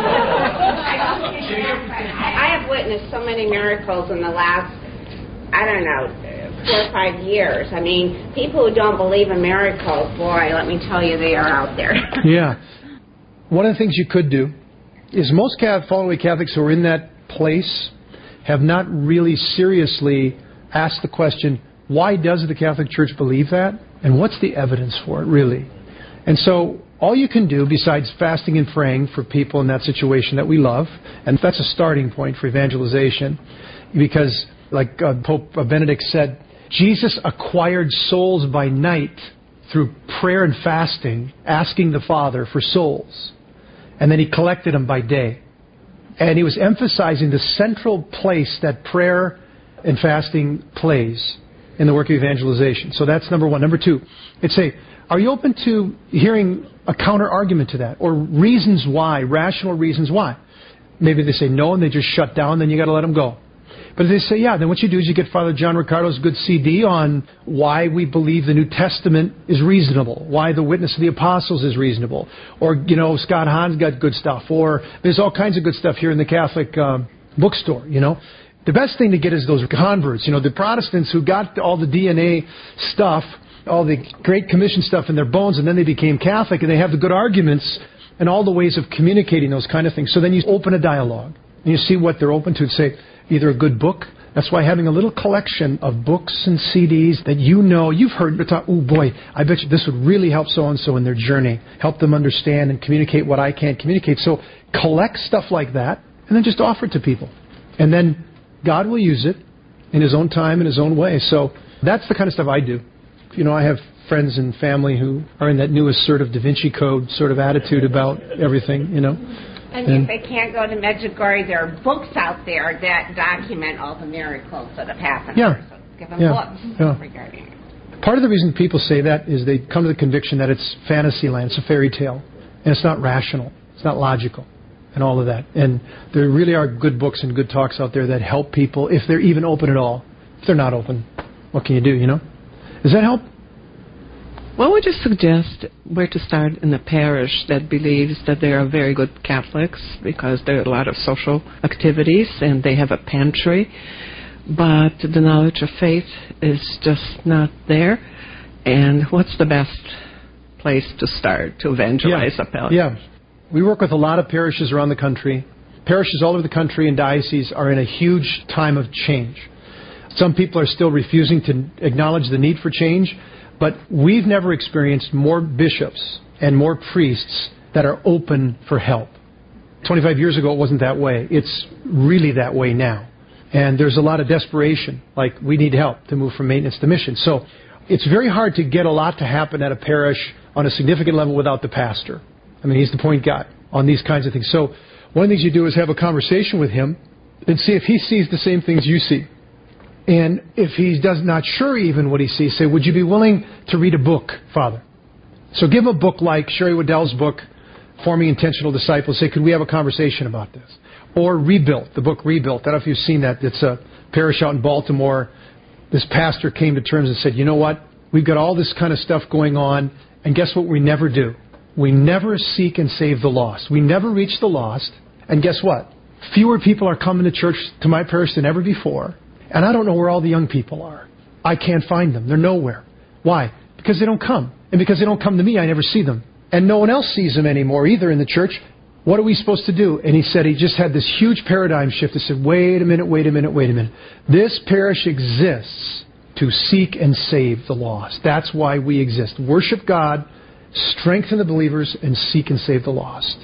I have witnessed so many miracles in the last, I don't know, four or five years. I mean, people who don't believe in miracles, boy, let me tell you, they are out there. Yeah. One of the things you could do is most following Catholics who are in that place have not really seriously asked the question, why does the Catholic Church believe that? And what's the evidence for it, really? And so all you can do, besides fasting and praying for people in that situation that we love, and that's a starting point for evangelization, because like uh, Pope Benedict said, Jesus acquired souls by night through prayer and fasting, asking the Father for souls. And then He collected them by day. And He was emphasizing the central place that prayer and fasting plays in the work of evangelization. So that's number one. Number two, it's say, are you open to hearing a counter-argument to that? Or reasons why, rational reasons why? Maybe they say no and they just shut down, then you got to let them go. But if they say yeah, then what you do is you get Father John Ricardo's good C D on why we believe the New Testament is reasonable, why the witness of the apostles is reasonable. Or, you know, Scott Hahn's got good stuff. Or there's all kinds of good stuff here in the Catholic uh, bookstore, you know. The best thing to get is those converts, you know, the Protestants who got all the D N A stuff, all the Great Commission stuff in their bones, and then they became Catholic, and they have the good arguments and all the ways of communicating those kind of things. So then you open a dialogue, and you see what they're open to, and say, either a good book. That's why having a little collection of books and C Ds that you know, you've heard, but thought, oh boy, I bet you this would really help so-and-so in their journey, help them understand and communicate what I can't communicate. So collect stuff like that, and then just offer it to people. And then God will use it in His own time, in His own way. So that's the kind of stuff I do. You know, I have friends and family who are in that new assertive Da Vinci Code sort of attitude about everything, you know. And, and if they can't go to Medjugorje, there are books out there that document all the miracles that have happened. Yeah. So give them yeah. books yeah. regarding it. Part of the reason people say that is they come to the conviction that it's fantasy land, it's a fairy tale, and it's not rational, it's not logical, and all of that. And there really are good books and good talks out there that help people, if they're even open at all. If they're not open, what can you do, you know? Does that help? What would you suggest where to start in a parish that believes that they are very good Catholics because there are a lot of social activities and they have a pantry, but the knowledge of faith is just not there? And what's the best place to start to evangelize yeah. a parish? Yeah. We work with a lot of parishes around the country. Parishes all over the country and dioceses are in a huge time of change. Some people are still refusing to acknowledge the need for change. But we've never experienced more bishops and more priests that are open for help. twenty-five years ago, it wasn't that way. It's really that way now. And there's a lot of desperation, like we need help to move from maintenance to mission. So it's very hard to get a lot to happen at a parish on a significant level without the pastor. I mean, he's the point guy on these kinds of things. So one of the things you do is have a conversation with him and see if he sees the same things you see. And if he does not sure even what he sees, say, would you be willing to read a book, Father? So give him a book like Sherry Waddell's book, Forming Intentional Disciples. Say, could we have a conversation about this? Or Rebuilt, the book Rebuilt. I don't know if you've seen that. It's a parish out in Baltimore. This pastor came to terms and said, you know what? We've got all this kind of stuff going on, and guess what we never do? We never seek and save the lost. We never reach the lost, and guess what? Fewer people are coming to church, to my parish, than ever before. And I don't know where all the young people are. I can't find them. They're nowhere. Why? Because they don't come. And because they don't come to me, I never see them. And no one else sees them anymore either in the church. What are we supposed to do? And he said he just had this huge paradigm shift. He said, wait a minute, wait a minute, wait a minute. This parish exists to seek and save the lost. That's why we exist. Worship God, strengthen the believers, and seek and save the lost.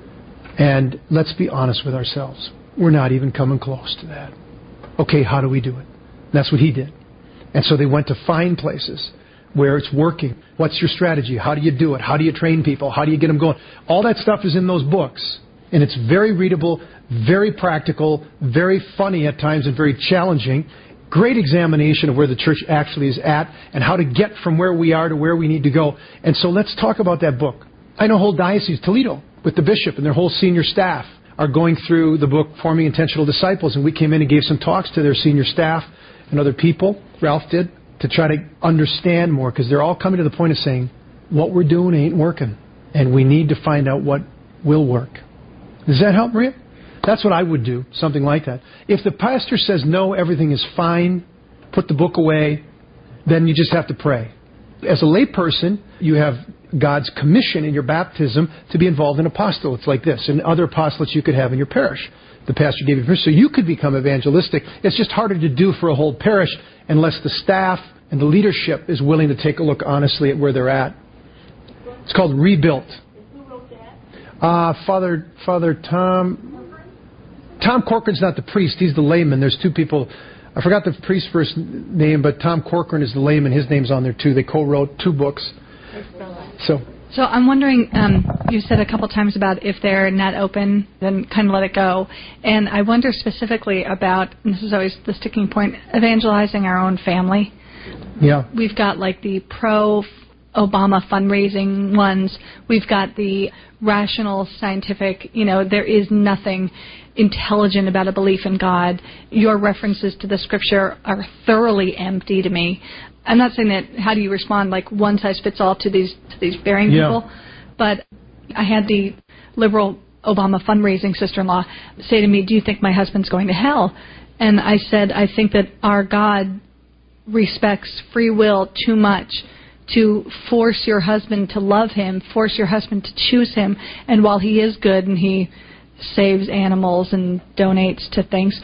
And let's be honest with ourselves. We're not even coming close to that. Okay, how do we do it? And that's what he did. And so they went to find places where it's working. What's your strategy? How do you do it? How do you train people? How do you get them going? All that stuff is in those books. And it's very readable, very practical, very funny at times, and very challenging. Great examination of where the church actually is at and how to get from where we are to where we need to go. And so let's talk about that book. I know whole diocese, Toledo, with the bishop and their whole senior staff, are going through the book Forming Intentional Disciples, and we came in and gave some talks to their senior staff and other people, Ralph did, to try to understand more, because they're all coming to the point of saying, what we're doing ain't working, and we need to find out what will work. Does that help, Maria? That's what I would do, something like that. If the pastor says, no, everything is fine, put the book away, then you just have to pray. As a layperson, you have God's commission in your baptism to be involved in apostolates like this and other apostolates you could have in your parish. The pastor gave you permission, so you could become evangelistic. It's just harder to do for a whole parish unless the staff and the leadership is willing to take a look honestly at where they're at. It's called Rebuilt. Who wrote that? Uh, Father Father Tom Tom Corcoran's not the priest, he's the layman. There's two people. I forgot the priest's first name, but Tom Corcoran is the layman. His name's on there too. They co-wrote two books. So, so I'm wondering, um, you said a couple times about if they're not open, then kind of let it go. And I wonder specifically about, and this is always the sticking point, evangelizing our own family. Yeah. We've got like the pro-Obama fundraising ones. We've got the rational, scientific, you know, there is nothing intelligent about a belief in God. Your references to the Scripture are thoroughly empty to me. I'm not saying that how do you respond like one size fits all to these to these bearing yeah. people, but I had the liberal Obama fundraising sister-in-law say to me, do you think my husband's going to hell? And I said, I think that our God respects free will too much to force your husband to love him, force your husband to choose him, and while he is good and he saves animals and donates to things,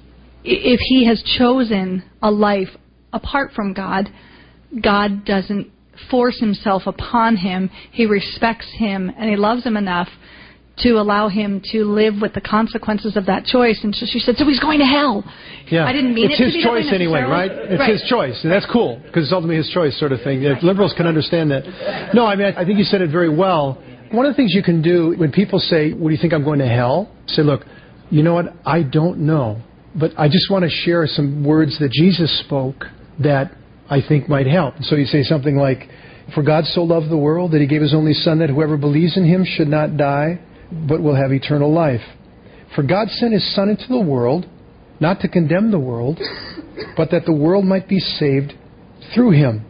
if he has chosen a life apart from God, God doesn't force himself upon him. He respects him and he loves him enough to allow him to live with the consequences of that choice. And so she said, so he's going to hell. Yeah. I didn't mean it's it to be his choice anyway, right? It's right. his choice, and that's cool because it's ultimately his choice, sort of thing. Right. Liberals can understand that. No, I mean I think you said it very well. one of the things you can do when people say, "What do you think I'm going to hell?" Say, "Look, you know what? I don't know, but I just want to share some words that Jesus spoke that I think might help." And so you say something like, "For God so loved the world that He gave His only Son, that whoever believes in Him should not die, but will have eternal life. For God sent His Son into the world, not to condemn the world, but that the world might be saved through Him.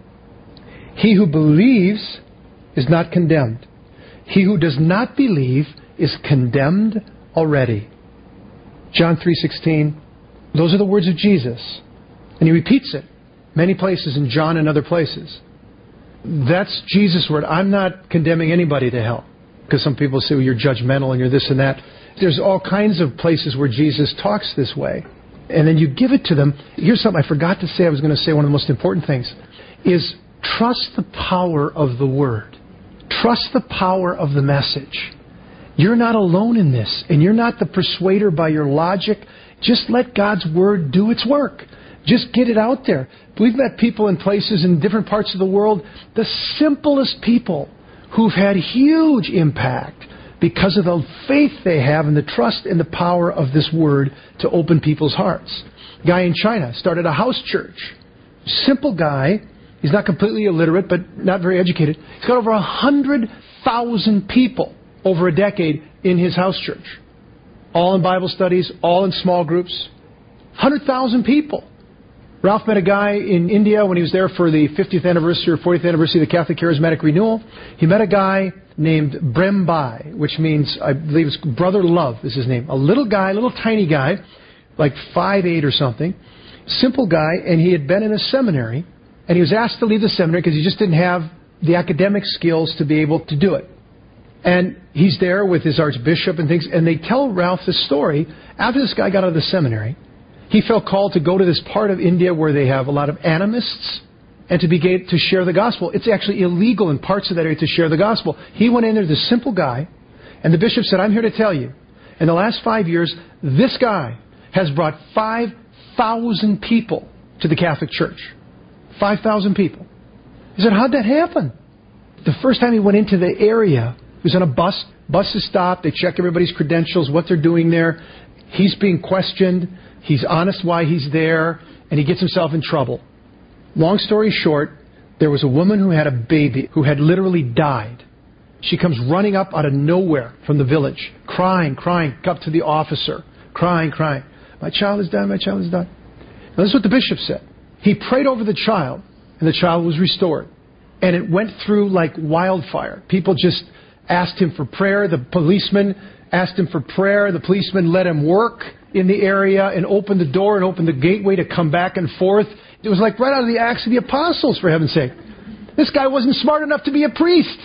He who believes is not condemned. He who does not believe is condemned already." John three sixteen. Those are the words of Jesus. And He repeats it many places in John and other places. That's Jesus' word. I'm not condemning anybody to hell. Because some people say, well, you're judgmental and you're this and that. There's all kinds of places where Jesus talks this way. And then you give it to them. Here's something I forgot to say. I was going to say one of the most important things is trust the power of the Word. Trust the power of the message. You're not alone in this. And you're not the persuader by your logic. Just let God's Word do its work. Just get it out there. We've met people in places in different parts of the world, the simplest people who've had huge impact because of the faith they have and the trust and the power of this Word to open people's hearts. A guy in China started a house church. Simple guy. He's not completely illiterate, but not very educated. He's got over one hundred thousand people over a decade in his house church. All in Bible studies, all in small groups. one hundred thousand people. Ralph met a guy in India when he was there for the fiftieth anniversary or fortieth anniversary of the Catholic Charismatic Renewal. He met a guy named Brem Bai, which means, I believe it's Brother Love is his name. A little guy, a little tiny guy, like five eight or something. Simple guy, and he had been in a seminary, and he was asked to leave the seminary because he just didn't have the academic skills to be able to do it. And he's there with his archbishop and things, and they tell Ralph this story. After this guy got out of the seminary, he felt called to go to this part of India where they have a lot of animists and to begin to share the gospel. It's actually illegal in parts of that area to share the gospel. He went in there, this simple guy, and the bishop said, "I'm here to tell you, in the last five years, this guy has brought five thousand people to the Catholic Church." five thousand people. He said, "How'd that happen?" The first time he went into the area, he was on a bus. Buses stop. They check everybody's credentials, what they're doing there. He's being questioned. He's honest why he's there, and he gets himself in trouble. Long story short, there was a woman who had a baby who had literally died. She comes running up out of nowhere from the village, crying, crying, up to the officer, crying, crying. "My child is dying, my child is dying." Now, this is what the bishop said. He prayed over the child, and the child was restored. And it went through like wildfire. People just asked him for prayer. The policeman asked him for prayer. The policeman let him work in the area and opened the door and opened the gateway to come back and forth. It was like right out of the Acts of the Apostles, for heaven's sake. This guy wasn't smart enough to be a priest.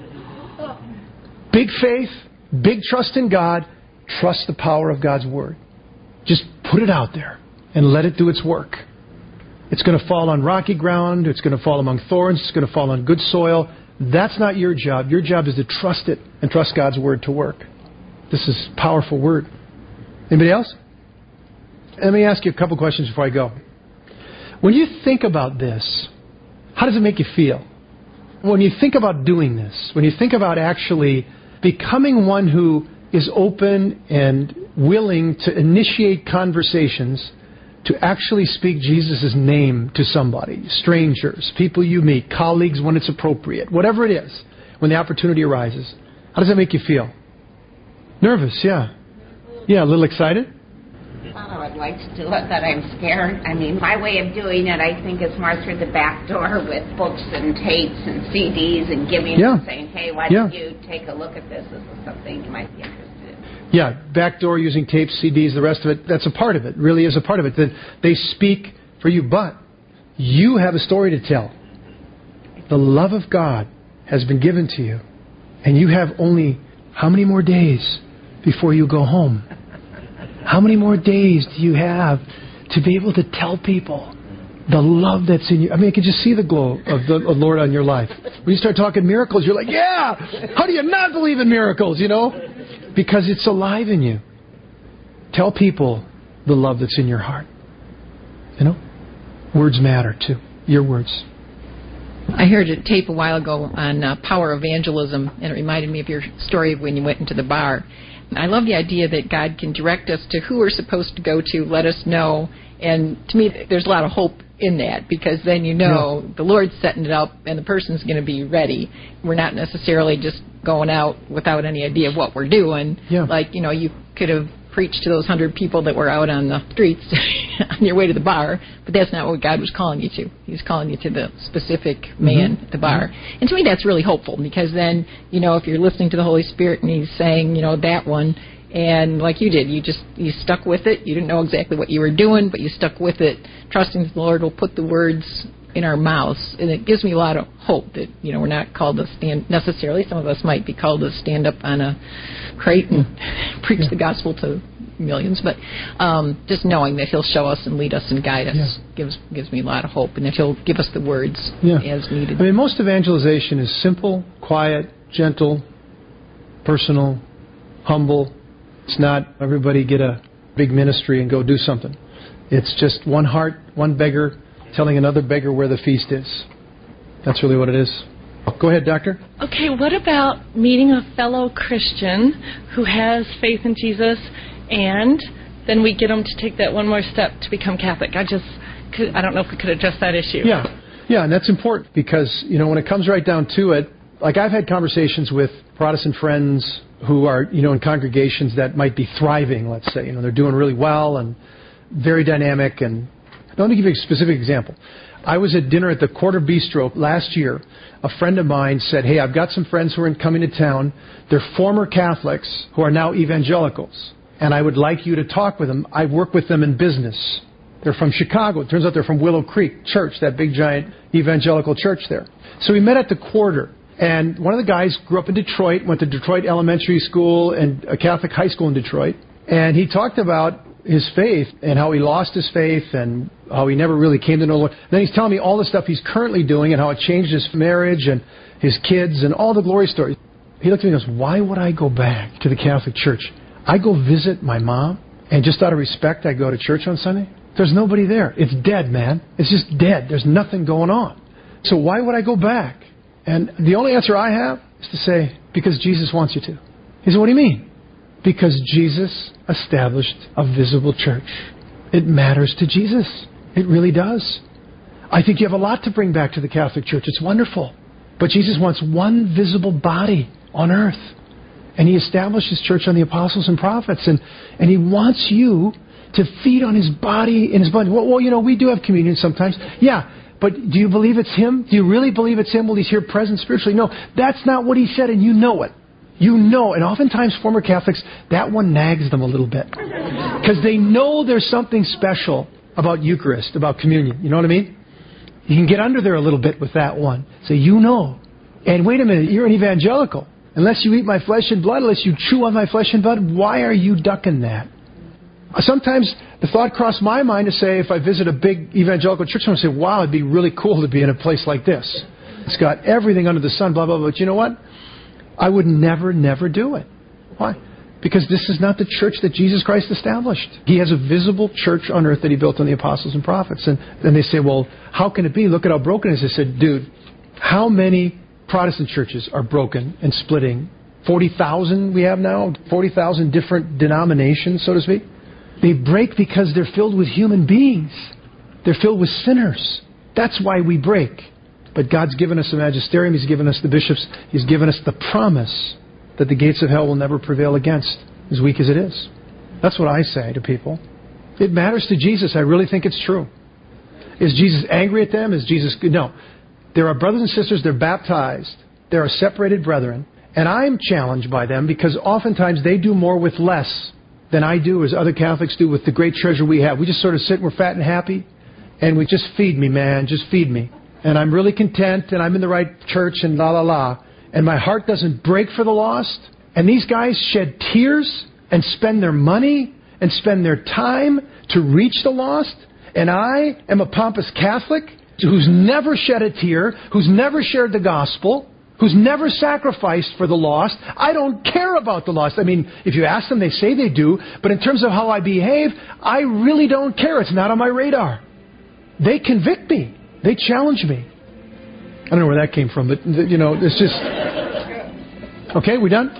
Big faith, big trust in God. Trust the power of God's Word. Just put it out there and let it do its work. It's going to fall on rocky ground. It's going to fall among thorns. It's going to fall on good soil. That's not your job. Your job is to trust it and trust God's Word to work. This is a powerful Word. Anybody else? Let me ask you a couple questions before I go. When you think about this, how does it make you feel? When you think about doing this, when you think about actually becoming one who is open and willing to initiate conversations to actually speak Jesus' name to somebody, strangers, people you meet, colleagues when it's appropriate, whatever it is, when the opportunity arises. How does that make you feel? Nervous, yeah. Yeah, a little excited? I would like to do it, but I'm scared. I mean, my way of doing it, I think, is more through the back door with books and tapes and C Ds and giving yeah. and saying, hey, why yeah. don't you take a look at this? This is something you might be interested in. Yeah, backdoor using tapes, C Ds, the rest of it, that's a part of it, really is a part of it. That they speak for you, but you have a story to tell. The love of God has been given to you, and you have only how many more days before you go home? How many more days do you have to be able to tell people the love that's in you? I mean, I can just see the glow of the of Lord on your life. When you start talking miracles, you're like, yeah! How do you not believe in miracles, you know? Because it's alive in you. Tell people the love that's in your heart. You know? Words matter, too. Your words. I heard a tape a while ago on uh, power evangelism, and it reminded me of your story of when you went into the bar. I love the idea that God can direct us to who we're supposed to go to, let us know, and to me there's a lot of hope in that, because then you know yeah. the Lord's setting it up and the person's going to be ready. We're not necessarily just going out without any idea of what we're doing. Yeah. Like, you know, you could have preached to those hundred people that were out on the streets on your way to the bar, but that's not what God was calling you to. He was calling you to the specific man mm-hmm. at the bar. Mm-hmm. And to me that's really hopeful, because then, you know, if you're listening to the Holy Spirit and He's saying, you know, that one, and like you did, you just, you stuck with it. You didn't know exactly what you were doing, but you stuck with it, trusting that the Lord will put the words in our mouths. And it gives me a lot of hope that, you know, we're not called to stand necessarily. Some of us might be called to stand up on a crate and yeah. preach yeah. the gospel to millions, but um, just knowing that He'll show us and lead us and guide us yeah. gives gives me a lot of hope, and that He'll give us the words yeah. as needed. I mean, most evangelization is simple, quiet, gentle, personal, humble. It's not everybody get a big ministry and go do something. It's just one heart, one beggar telling another beggar where the feast is. That's really what it is. Go ahead, Doctor. Okay, what about meeting a fellow Christian who has faith in Jesus, and then we get them to take that one more step to become Catholic? I just, could, I don't know if we could address that issue. Yeah, yeah, and that's important, because, you know, when it comes right down to it, like I've had conversations with Protestant friends who are, you know, in congregations that might be thriving, let's say. You know, they're doing really well and very dynamic. And let me give you a specific example. I was at dinner at the Quarter Bistro last year. A friend of mine said, hey, I've got some friends who are coming to town. They're former Catholics who are now evangelicals, and I would like you to talk with them. I work with them in business. They're from Chicago. It turns out they're from Willow Creek Church, that big giant evangelical church there. So we met at the Quarter. And one of the guys grew up in Detroit, went to Detroit Elementary School and a Catholic high school in Detroit. And he talked about his faith and how he lost his faith and how he never really came to know the Lord. Then he's telling me all the stuff he's currently doing and how it changed his marriage and his kids and all the glory stories. He looked at me and goes, why would I go back to the Catholic Church? I go visit my mom, and just out of respect, I go to church on Sunday. There's nobody there. It's dead, man. It's just dead. There's nothing going on. So why would I go back? And the only answer I have is to say, because Jesus wants you to. He said, what do you mean? Because Jesus established a visible church. It matters to Jesus. It really does. I think you have a lot to bring back to the Catholic Church. It's wonderful. But Jesus wants one visible body on earth. And He established His church on the apostles and prophets. And, and He wants you to feed on His body in His blood. Well, well, you know, we do have communion sometimes. Yeah. But do you believe it's Him? Do you really believe it's Him? Well, He's here present spiritually. No, that's not what He said, and you know it. You know, and oftentimes former Catholics, that one nags them a little bit. Because they know there's something special about Eucharist, about communion. You know what I mean? You can get under there a little bit with that one. Say, you know. And wait a minute, you're an evangelical. Unless you eat my flesh and blood, unless you chew on my flesh and blood, why are you ducking that? Sometimes the thought crossed my mind to say, if I visit a big evangelical church, I'm going to say, wow, it'd be really cool to be in a place like this. It's got everything under the sun, blah, blah, blah. But you know what? I would never, never do it. Why? Because this is not the church that Jesus Christ established. He has a visible church on earth that He built on the apostles and prophets. And then they say, well, how can it be? Look at how broken it is. I said, dude, how many Protestant churches are broken and splitting? forty thousand we have now? forty thousand different denominations, so to speak? They break because they're filled with human beings. They're filled with sinners. That's why we break. But God's given us a magisterium. He's given us the bishops. He's given us the promise that the gates of hell will never prevail against, as weak as it is. That's what I say to people. It matters to Jesus. I really think it's true. Is Jesus angry at them? Is Jesus... No. There are brothers and sisters. They're baptized. There are separated brethren. And I'm challenged by them because oftentimes they do more with less than I do, as other Catholics do, with the great treasure we have. We just sort of sit and we're fat and happy, and we just feed me, man, just feed me. And I'm really content, and I'm in the right church, and la, la, la. And my heart doesn't break for the lost. And these guys shed tears and spend their money and spend their time to reach the lost. And I am a pompous Catholic who's never shed a tear, who's never shared the gospel, who's never sacrificed for the lost. I don't care about the lost. I mean, if you ask them, they say they do. But in terms of how I behave, I really don't care. It's not on my radar. They convict me. They challenge me. don't know where that came from, but, you know, it's just... Okay, we done?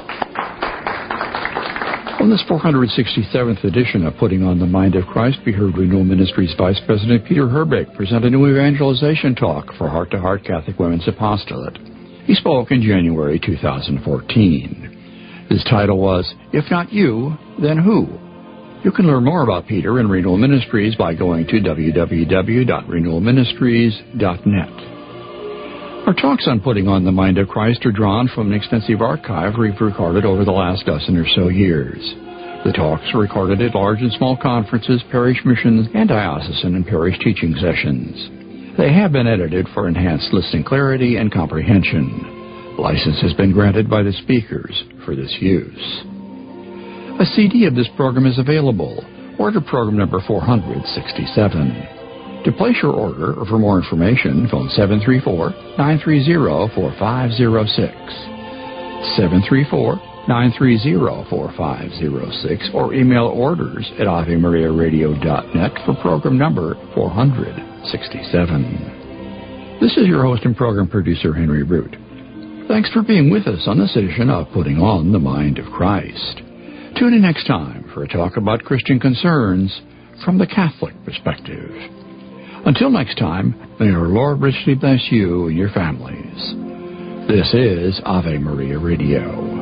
On this four hundred sixty-seventh edition of Putting on the Mind of Christ, we heard Renewal Ministries Vice President Peter Herbeck present a new evangelization talk for Heart to Heart Catholic Women's Apostolate. He spoke in January two thousand fourteen. His title was, If Not You, Then Who? You can learn more about Peter and Renewal Ministries by going to w w w dot renewal ministries dot net. Our talks on Putting on the Mind of Christ are drawn from an extensive archive we've recorded over the last dozen or so years. The talks are recorded at large and small conferences, parish missions, and diocesan and parish teaching sessions. They have been edited for enhanced listening clarity and comprehension. License has been granted by the speakers for this use. A C D of this program is available. Order program number four hundred sixty-seven. To place your order or for more information, phone seven three four, nine three zero, four five zero six, seven three four, nine three zero, four five zero six, or email orders at ave maria radio dot net for program number four hundred sixty-seven. This is your host and program producer, Henry Root. Thanks for being with us on this edition of Putting on the Mind of Christ. Tune in next time for a talk about Christian concerns from the Catholic perspective. Until next time, may our Lord richly bless you and your families. This is Ave Maria Radio.